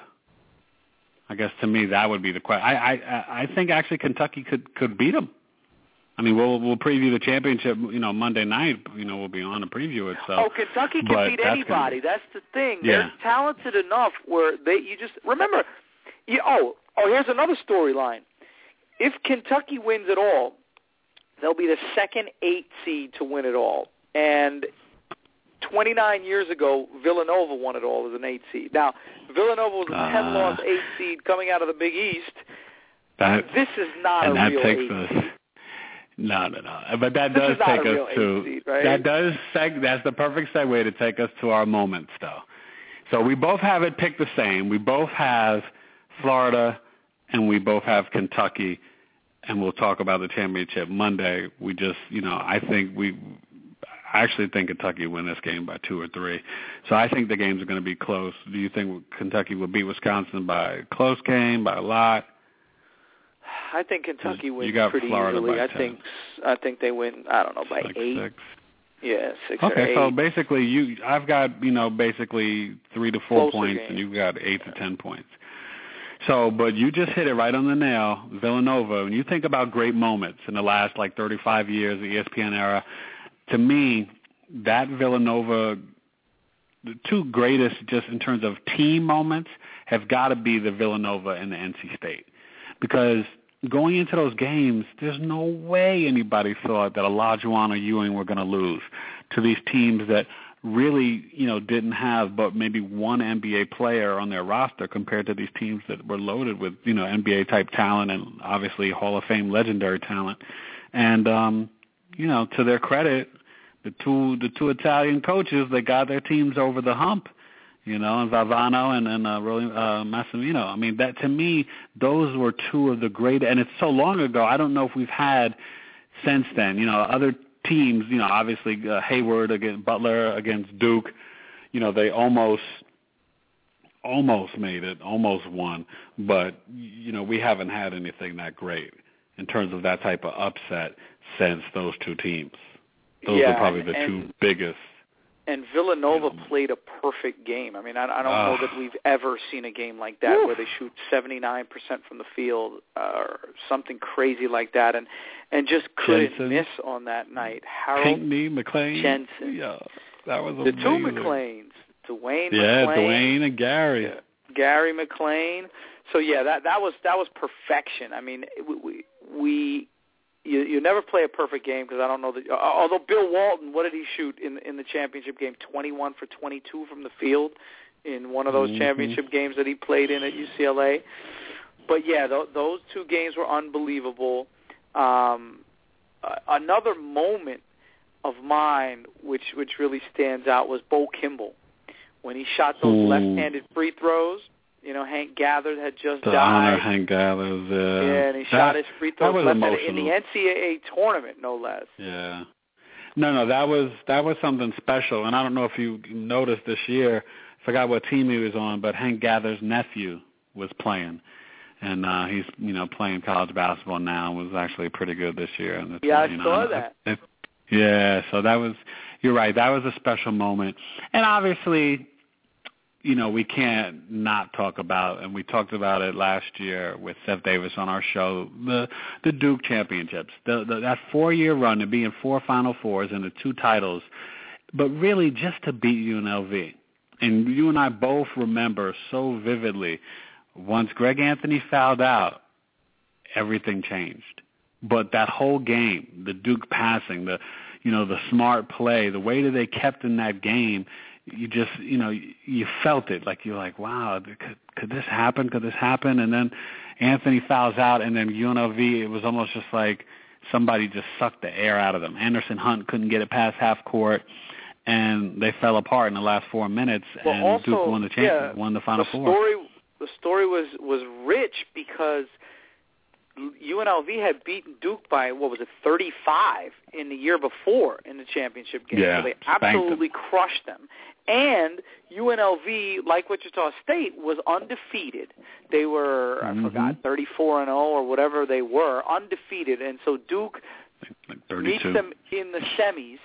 I guess to me that would be the question. I think actually Kentucky could beat them. I mean, we'll preview the championship. Monday night. We'll be on to preview it. So Kentucky can beat anybody. That's the thing. They're talented enough where you just remember. Here's another storyline. If Kentucky wins it all, they'll be the second 8 seed to win it all. And 29 years ago, Villanova won it all as an 8 seed. Now, Villanova was a 10-loss 8 seed coming out of the Big East. This is not a real 8 seed. No. But that does take us to seed, right? That's the perfect segue to take us to our moments, though. So we both have it picked the same. We both have Florida, and we both have Kentucky, and we'll talk about the championship Monday. We just, I actually think Kentucky win this game by 2 or 3. So I think the games are going to be close. Do you think Kentucky will beat Wisconsin by a close game, by a lot? I think Kentucky wins pretty Florida easily. I think they win, I don't know, by 8. 6. Yeah, 6 or 8. Okay, so basically I've got, basically 3 to 4 points, games. And you've got 8 to 10 points. So, but you just hit it right on the nail, Villanova. When you think about great moments in the last, 35 years, the ESPN era, to me, that Villanova, the two greatest just in terms of team moments have got to be the Villanova and the NC State. Because going into those games, there's no way anybody thought that Olajuwon or Ewing were going to lose to these teams that really, didn't have but maybe one NBA player on their roster compared to these teams that were loaded with, NBA-type talent and obviously Hall of Fame legendary talent. And, to their credit, the two Italian coaches, they got their teams over the hump, and Valvano and Massimino. I mean, that to me, those were two of the great, and it's so long ago, I don't know if we've had since then, other teams, obviously Hayward against Butler against Duke, they almost made it, almost won, but, we haven't had anything that great in terms of that type of upset since those two teams. Those are probably the two biggest. And Villanova played a perfect game. I mean, I don't know that we've ever seen a game like that where they shoot 79% from the field or something crazy like that, and just couldn't Jensen, miss on that night. Harold Pinckney, McLean. Jensen. Yeah, that was amazing. The two McLeans, Dwayne McLean. Yeah, Dwayne and Gary. Yeah, Gary McLean. So that was perfection. I mean, You never play a perfect game because I don't know that. Although Bill Walton, what did he shoot in the championship game? 21 for 22 from the field in one of those championship games that he played in at UCLA. But those two games were unbelievable. Another moment of mine which really stands out was Bo Kimball when he shot those left-handed free throws. Hank Gathers had just died. Honor Hank Gathers, yeah, and he shot his free throws left-handed in the NCAA tournament, no less. Yeah. No, that was something special, and I don't know if you noticed this year, I forgot what team he was on, but Hank Gathers' nephew was playing, and he's, playing college basketball now, was actually pretty good this year. And I saw that. So you're right, that was a special moment. And obviously, we can't not talk about, and we talked about it last year with Seth Davis on our show, the Duke championships, that 4-year run to be in 4 Final Fours and the 2 titles, but really just to beat UNLV. And you and I both remember so vividly, once Greg Anthony fouled out, everything changed. But that whole game, the Duke passing, the smart play, the way that they kept in that game, you just, you felt it. You're like, wow, could this happen? Could this happen? And then Anthony fouls out, and then UNLV, it was almost just like somebody just sucked the air out of them. Anderson Hunt couldn't get it past half court, and they fell apart in the last 4 minutes, and also, Duke won the championship, won the Final Four. The story was rich because UNLV had beaten Duke by, 35 in the year before in the championship game. Yeah, so they absolutely crushed them. And UNLV, like Wichita State, was undefeated. They were, I forgot, 34-0 or whatever they were, undefeated. And so Duke meets them in the semis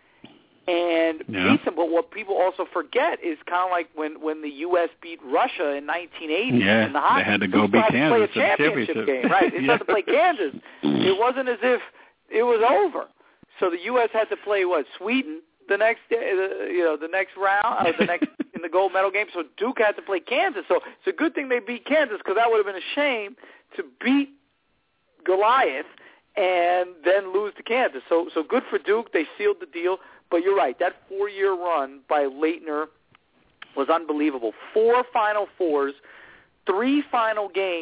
and beats them. But what people also forget is kind of like when the U.S. beat Russia in 1980 in the hockey. They had to go beat Kansas in the championship game, right? They had to play Kansas. It wasn't as if it was over. So the U.S. had to play Sweden the next the next round, the next in the gold medal game. So Duke had to play Kansas. So it's a good thing they beat Kansas because that would have been a shame to beat Goliath and then lose to Kansas. So good for Duke. They sealed the deal. But you're right. That 4-year run by Laettner was unbelievable. 4 Final Fours, 3 final games,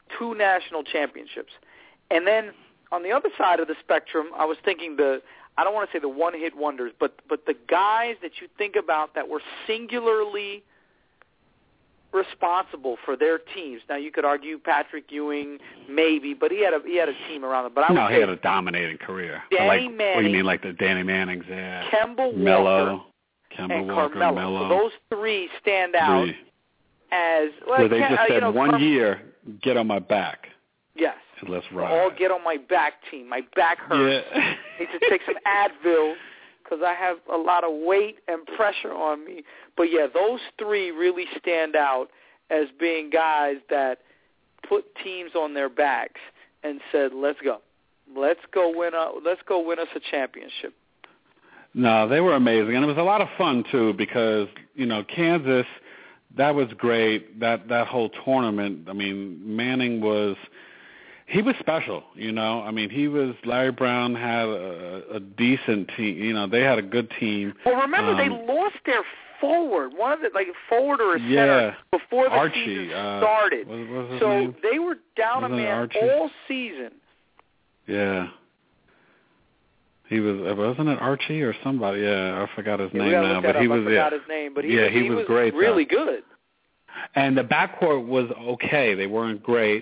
2 national championships. And then on the other side of the spectrum, I was thinking I don't want to say the one-hit wonders, but the guys that you think about that were singularly responsible for their teams. Now you could argue Patrick Ewing, maybe, but he had a team around him. But he had a dominating career. Danny Manning. What do you mean, like the Danny Mannings? Yeah. Kemba Mello, Walker, and Walker, Carmelo. Mello. So those 3 stand out as well. Where they just said 1 year, get on my back. Yes. Let's ride. All get on my back team. My back hurts. Yeah. Need to take some Advil because I have a lot of weight and pressure on me. But, yeah, those 3 really stand out as being guys that put teams on their backs and said, let's go. Let's go win us a championship. No, they were amazing. And it was a lot of fun, too, because, Kansas, that was great, that whole tournament. I mean, Manning was – he was special, Larry Brown had a decent team. They had a good team. Well, remember, they lost their forward, one of the, forward or a center, before the Archie, season started. What was his so name? They were down a man Archie? all season. Yeah. He wasn't it Archie or somebody? Yeah, I forgot his name now. But he was, I forgot his name, but he was great. Really good. And the backcourt was okay. They weren't great.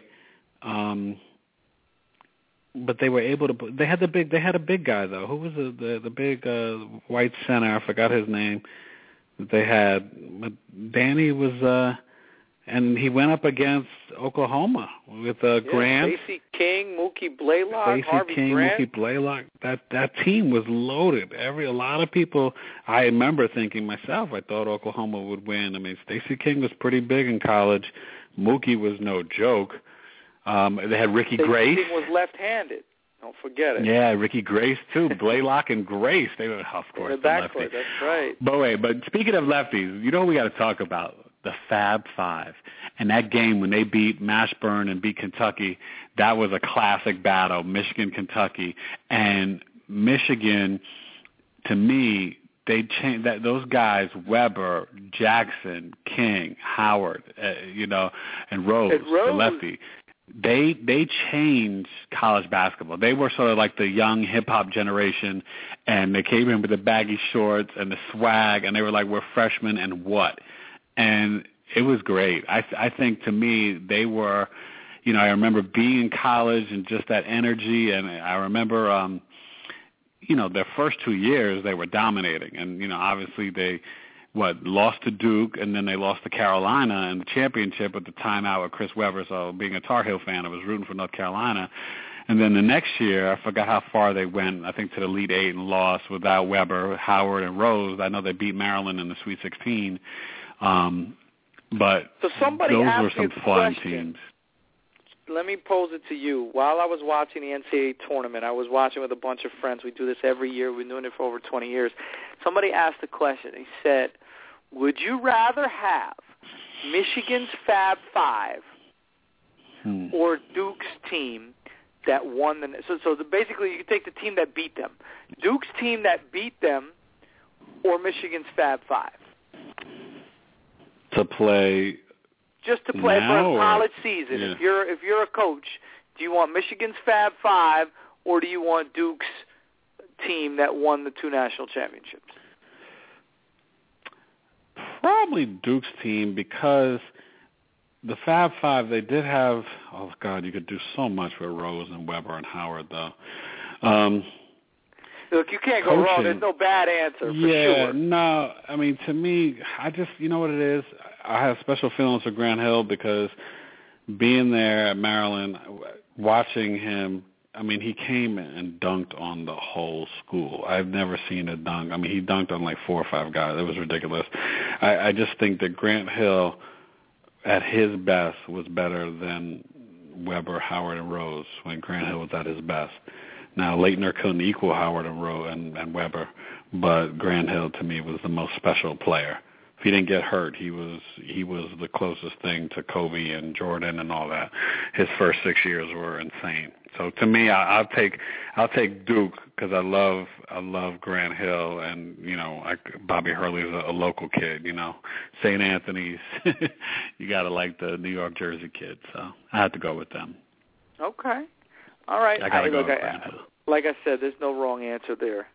But they were able to. They had a big guy though. Who was the big white center? I forgot his name. That they had. But Danny was, and he went up against Oklahoma with Grant, Stacey King, Mookie Blaylock, Harvey Grant. Mookie Blaylock. That team was loaded. A lot of people. I remember thinking myself, I thought Oklahoma would win. I mean, Stacey King was pretty big in college. Mookie was no joke. They had Ricky Grace. He was left-handed. Don't forget it. Yeah, Ricky Grace, too. Blaylock and Grace. They were, of course, the lefties. That's right. But speaking of lefties, we got to talk about the Fab Five. And that game when they beat Mashburn and beat Kentucky, that was a classic battle, Michigan-Kentucky. And Michigan, to me, they changed that. Those guys, Weber, Jackson, King, Howard, and Rose, the lefty. They changed college basketball. They were sort of like the young hip-hop generation, and they came in with the baggy shorts and the swag, and they were like, we're freshmen and what? And it was great. I think, to me, they were, I remember being in college and just that energy, and I remember, their first 2 years, they were dominating. And, obviously they lost to Duke, and then they lost to Carolina in the championship at the timeout with Chris Webber. So being a Tar Heel fan, I was rooting for North Carolina. And then the next year, I forgot how far they went, I think to the Elite Eight, and lost without Webber, Howard, and Rose. I know they beat Maryland in the Sweet 16. But so those were some fun teams. Let me pose it to you. While I was watching the NCAA tournament, I was watching with a bunch of friends. We do this every year. We've been doing it for over 20 years. Somebody asked a question. He said, would you rather have Michigan's Fab Five or Duke's team that won the – so basically you can take the team that beat them. Duke's team that beat them or Michigan's Fab Five? To play – just to play for a college season. Yeah. If you're a coach, do you want Michigan's Fab Five or do you want Duke's team that won the 2 national championships? Probably Duke's team, because the Fab Five, they did have, oh, God, you could do so much with Rose and Weber and Howard, though. Look, you can't go wrong. There's no bad answer, for sure. No. I mean, to me, I just, you know what it is? I have special feelings for Grant Hill because being there at Maryland, watching him, I mean, he came and dunked on the whole school. I've never seen a dunk. I mean, he dunked on like 4 or 5 guys. It was ridiculous. I just think that Grant Hill, at his best, was better than Weber, Howard, and Rose when Grant Hill was at his best. Now, Leitner couldn't equal Howard and Rose and Weber, but Grant Hill, to me, was the most special player. he didn't get hurt, he was the closest thing to Kobe and Jordan and all that. His first 6 years were insane. So to me, I'll take Duke because I love Grant Hill, and Bobby Hurley's a local kid. St. Anthony's, you gotta like the New York Jersey kid. So I had to go with them. Okay, all right. I gotta go with Grant Hill. Like I said, there's no wrong answer there.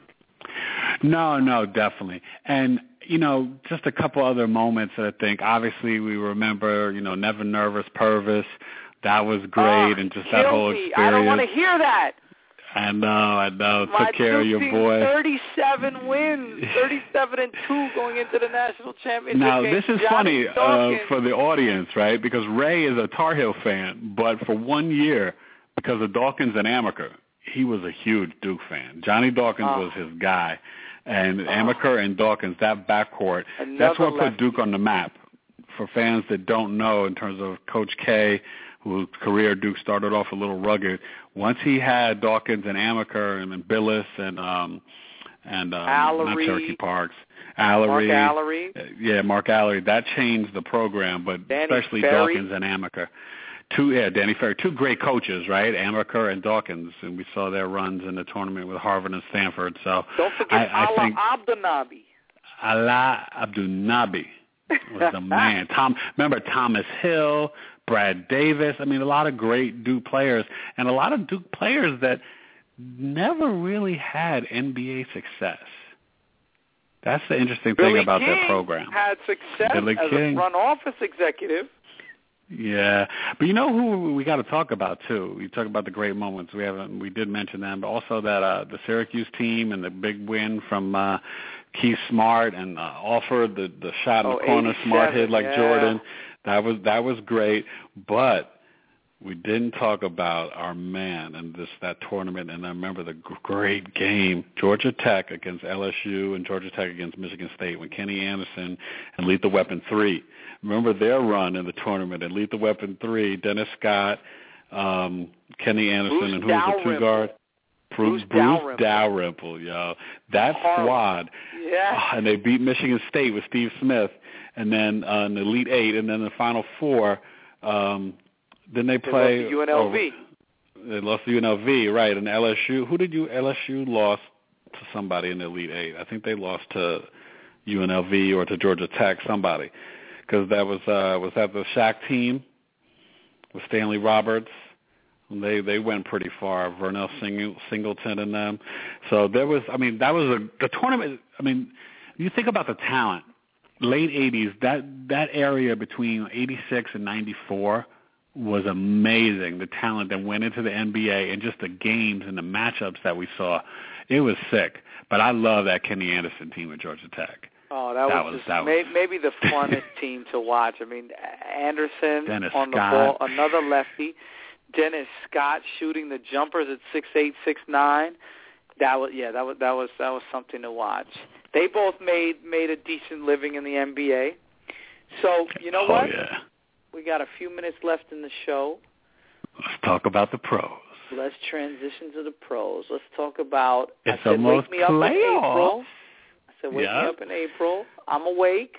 No, definitely. And, just a couple other moments that I think, obviously we remember, Never Nervous Purvis. That was great, and just that whole experience. I don't want to hear that. I know. Took care of your boy. 37 wins, 37-2 going into the national championship. Now, game. this is Johnny funny for the audience, right? Because Ray is a Tar Heel fan, but for 1 year, because of Dawkins and Amaker, he was a huge Duke fan. Johnny Dawkins was his guy. And Amaker and Dawkins, that backcourt, that's what put Duke on the map. For fans that don't know, in terms of Coach K, whose career Duke started off a little rugged, once he had Dawkins and Amaker and Billis and not Cherokee Parks, Allery. Mark Allery. Mark Allery. That changed the program, but especially Dawkins and Amaker. Danny Ferry, two great coaches, right? Amaker and Dawkins, and we saw their runs in the tournament with Harvard and Stanford. So don't forget Ala Abdunabi was the man. Remember Thomas Hill, Brad Davis. I mean, a lot of great Duke players, and a lot of Duke players that never really had NBA success. That's the interesting thing about their program. Had success as a front office executive. Yeah, but who we got to talk about too? We talk about the great moments. We did mention them, but also that the Syracuse team and the big win from Keith Smart and Alford, the shot in the corner, Smart hit like Jordan. That was great, but we didn't talk about our man and that tournament. And I remember the great game, Georgia Tech against LSU and Georgia Tech against Michigan State, when Kenny Anderson and Lethal Weapon 3. Remember their run in the tournament, and Lethal Weapon 3, Dennis Scott, Kenny Anderson, Bruce and who was the two guard? Bruce Dalrymple, yo. That squad. Yeah. And they beat Michigan State with Steve Smith, and then in the Elite Eight, and then the Final Four. Then they play UNLV. They lost to UNLV, right? And LSU. LSU lost to somebody in the Elite Eight. I think they lost to UNLV or to Georgia Tech, somebody. Because that was that the Shaq team with Stanley Roberts. They went pretty far. Vernell Singleton and them. So that was the tournament. I mean, you think about the talent. Late 80s, that area between 86 and 94 was amazing. The talent that went into the NBA and just the games and the matchups that we saw, it was sick. But I love that Kenny Anderson team with Georgia Tech. Oh, that was maybe the funnest team to watch. I mean, Anderson Dennis on the Scott. ball, another lefty. Dennis Scott shooting the jumpers at 6'8", 6'9". That was something to watch. They both made a decent living in the NBA. So you know what? Yeah. We got a few minutes left in the show. Let's talk about the pros. Let's transition to the pros. Let's talk about. It's I said, almost wake me up in playoffs. April. Wake me up in April. I'm awake.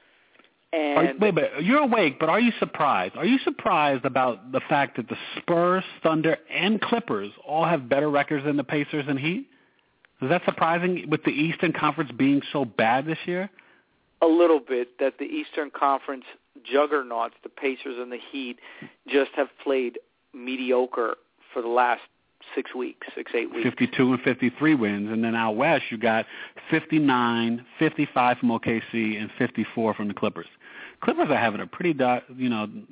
And wait, you're awake, but are you surprised? Are you surprised about the fact that the Spurs, Thunder, and Clippers all have better records than the Pacers and Heat? Is that surprising with the Eastern Conference being so bad this year? A little bit, that the Eastern Conference juggernauts, the Pacers and the Heat, just have played mediocre for the last 6 weeks, 8 weeks. 52 and 53 wins, and then out west you got 59, 55 from OKC, and 54 from the Clippers. Clippers are having a pretty daggone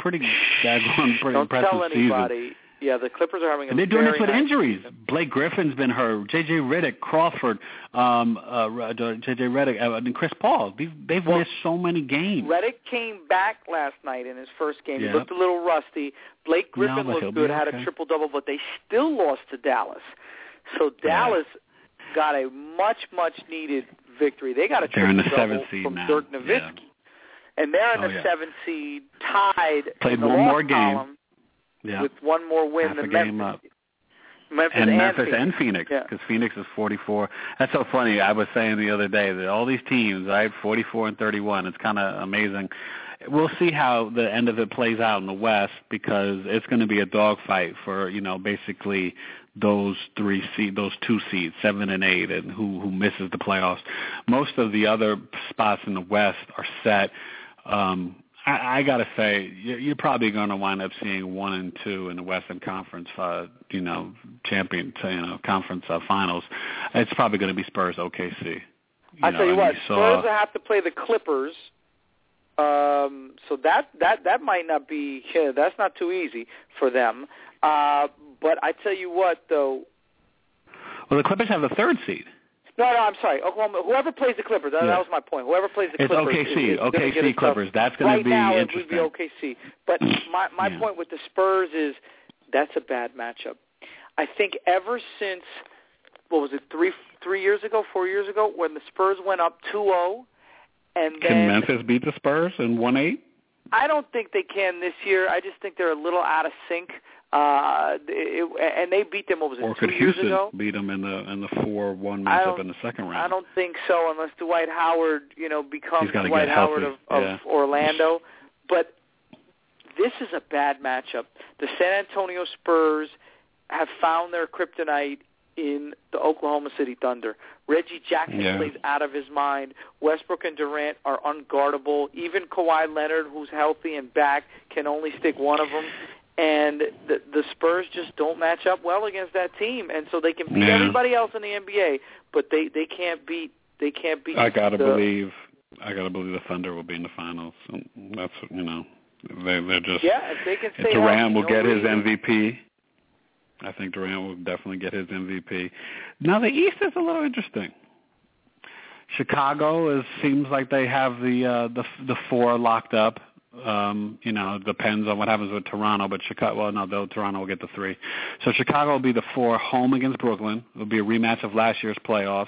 Don't impressive tell anybody. season. Yeah, the Clippers are having and they're doing this with nice injuries. season. Blake Griffin's been hurt. J.J. Redick, Crawford, J.J. Redick, and Chris Paul. They've missed so many games. Redick came back last night in his first game. Yep. He looked a little rusty. Blake Griffin looked good, had a triple-double, but they still lost to Dallas. So Dallas got a much needed victory. They got a triple-double from Dirk Nowitzki. Yeah. And they're in the 7th seed, tied Played in the one loss more game. column with one more win Half than a game Memphis. up. Memphis and Phoenix, because Phoenix is 44. That's so funny. I was saying the other day that all these teams, right, 44 and 31. It's kind of amazing. We'll see how the end of it plays out in the West, because it's going to be a dogfight for, basically those two seeds, 7 and 8, and who misses the playoffs. Most of the other spots in the West are set. I got to say, you're probably going to wind up seeing 1 and 2 in the Western Conference, conference finals. It's probably going to be Spurs OKC. I tell you what, Spurs will have to play the Clippers. So that might not be. That's not too easy for them. But I tell you what, though. Well, the Clippers have the 3rd seed. No, I'm sorry. Oklahoma. Whoever plays the Clippers. That was my point. Whoever plays the Clippers. It's OKC Clippers. That's going to be interesting. Right now, it would be OKC. But my point with the Spurs is that's a bad matchup. I think ever since, what was it, 4 years ago, when the Spurs went up 2-0, and then can Memphis beat the Spurs in 1-8? I don't think they can this year. I just think they're a little out of sync. And they beat them, 2 years ago? Or could Houston beat them in the 4-1 matchup in the second round? I don't think so, unless Dwight Howard, becomes Dwight Howard of Orlando. But this is a bad matchup. The San Antonio Spurs have found their kryptonite in the Oklahoma City Thunder. Reggie Jackson plays out of his mind. Westbrook and Durant are unguardable. Even Kawhi Leonard, who's healthy and back, can only stick one of them. And the Spurs just don't match up well against that team, and so they can beat everybody else in the NBA, but they can't beat. I gotta believe the Thunder will be in the finals. And that's they're just. Yeah, if they can stay Durant healthy, will get his MVP. I think Durant will definitely get his MVP. Now the East is a little interesting. Chicago seems like they have the 4 locked up. Depends on what happens with Toronto, but Toronto will get the 3. So Chicago will be the 4 home against Brooklyn. It'll be a rematch of last year's playoffs.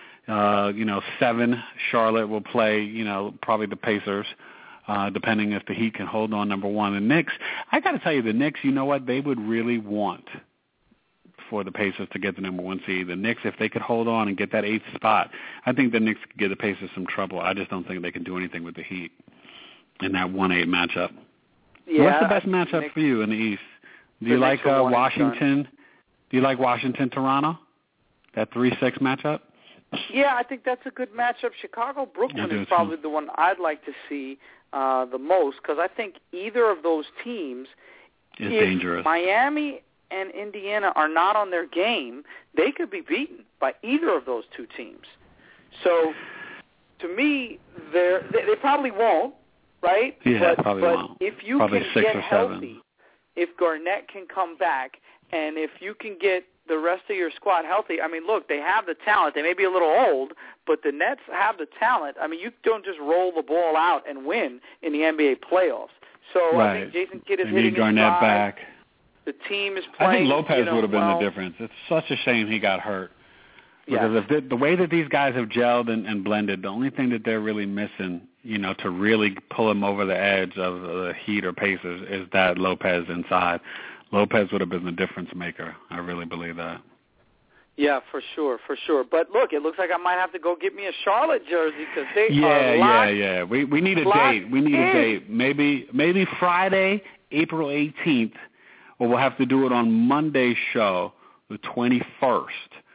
7, Charlotte will play, probably the Pacers, depending if the Heat can hold on, number 1. The Knicks, I got to tell you, the Knicks, you know what, they would really want for the Pacers to get the number 1 seed. The Knicks, if they could hold on and get that 8th spot, I think the Knicks could give the Pacers some trouble. I just don't think they can do anything with the Heat in that 1-8 matchup. Yeah, what's the best matchup for you in the East? Do you like Washington? Do you like Washington-Toronto? That 3-6 matchup? Yeah, I think that's a good matchup. Chicago-Brooklyn is probably the one I'd like to see the most, because I think either of those teams is dangerous. Miami and Indiana are not on their game, they could be beaten by either of those 2 teams. So, to me, they probably won't. Right? Yeah, probably won't. If you can get healthy, if Garnett can come back, and if you can get the rest of your squad healthy, I mean, look, they have the talent. They may be a little old, but the Nets have the talent. I mean, you don't just roll the ball out and win in the NBA playoffs. So I think Jason Kidd is hitting his Garnett stride. back. The team is playing. I think Lopez would have been the difference. It's such a shame he got hurt. Because the way that these guys have gelled and blended, the only thing that they're really missing, to really pull them over the edge of the Heat or Pacers is that Lopez inside. Lopez would have been the difference maker. I really believe that. Yeah, for sure. But look, it looks like I might have to go get me a Charlotte jersey because they are locked. Yeah. We need a date. We need a date. Maybe Friday, April 18th, or we'll have to do it on Monday's show, the 21st.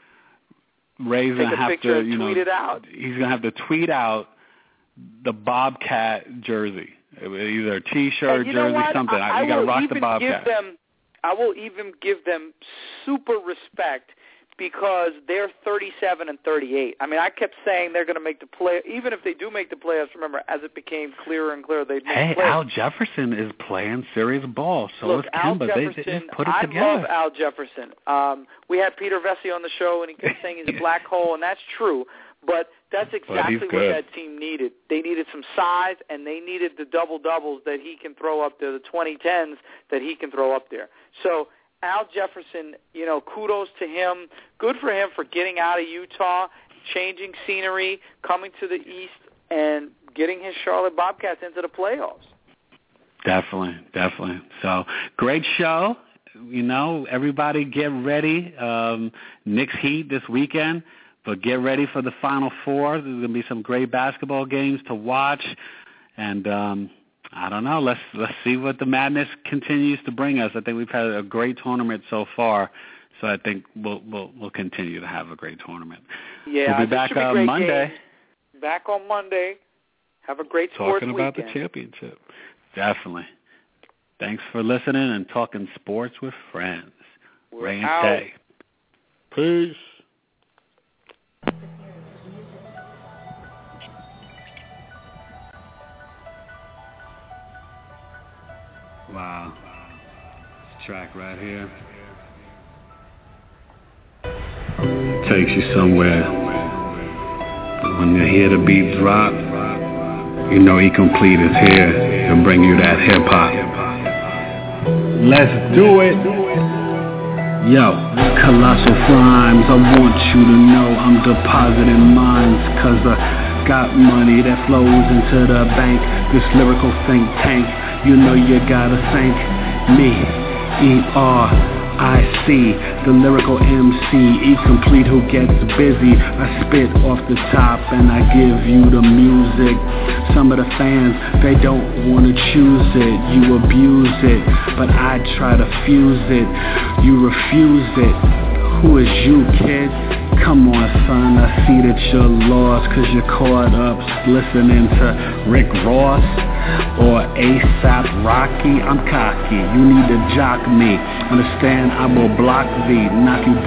Ray's going to have to, tweet it out. He's going to have to tweet out the Bobcat jersey, either a T-shirt, jersey, something. You got to rock the Bobcat. I will even give them super respect because they're 37 and 38. I mean, I kept saying they're going to make the play. Even if they do make the playoffs, remember, as it became clearer and clearer, they'd make the playoffs. Al Jefferson is playing serious ball. So is Kemba. They put it together. I love Al Jefferson. We had Peter Vesey on the show, and he kept saying he's a black hole, and that's true. But that's exactly what that team needed. They needed some size, and they needed the double-doubles that he can throw up there, the 20-10s that he can throw up there. So Al Jefferson, kudos to him. Good for him for getting out of Utah, changing scenery, coming to the East, and getting his Charlotte Bobcats into the playoffs. Definitely. So, great show. everybody get ready. Knicks Heat this weekend, but get ready for the Final Four. There's going to be some great basketball games to watch, and I don't know. Let's see what the madness continues to bring us. I think we've had a great tournament so far, so I think we'll continue to have a great tournament. Yeah, we'll be back on Monday. Game. Back on Monday. Have a great sports weekend. Talking about the championship. Definitely. Thanks for listening and talking sports with friends. Ray and Tay. Peace. Wow. This track right here takes you somewhere. When you hear the beat drop, you know E Complete is here to bring you that hip-hop. Let's do it. Yo, Colossal Rhymes, I want you to know I'm depositing mines, cause I got money that flows into the bank. This lyrical think tank, you know you gotta thank me, E-R-I-C, the lyrical MC, E Complete who gets busy. I spit off the top and I give you the music. Some of the fans, they don't wanna choose it. You abuse it, but I try to fuse it. You refuse it. Who is you, kid? Come on, son, I see that you're lost, cause you're caught up listening to Rick Ross or A$AP Rocky. I'm cocky, you need to jock me. Understand, I will block thee, knock you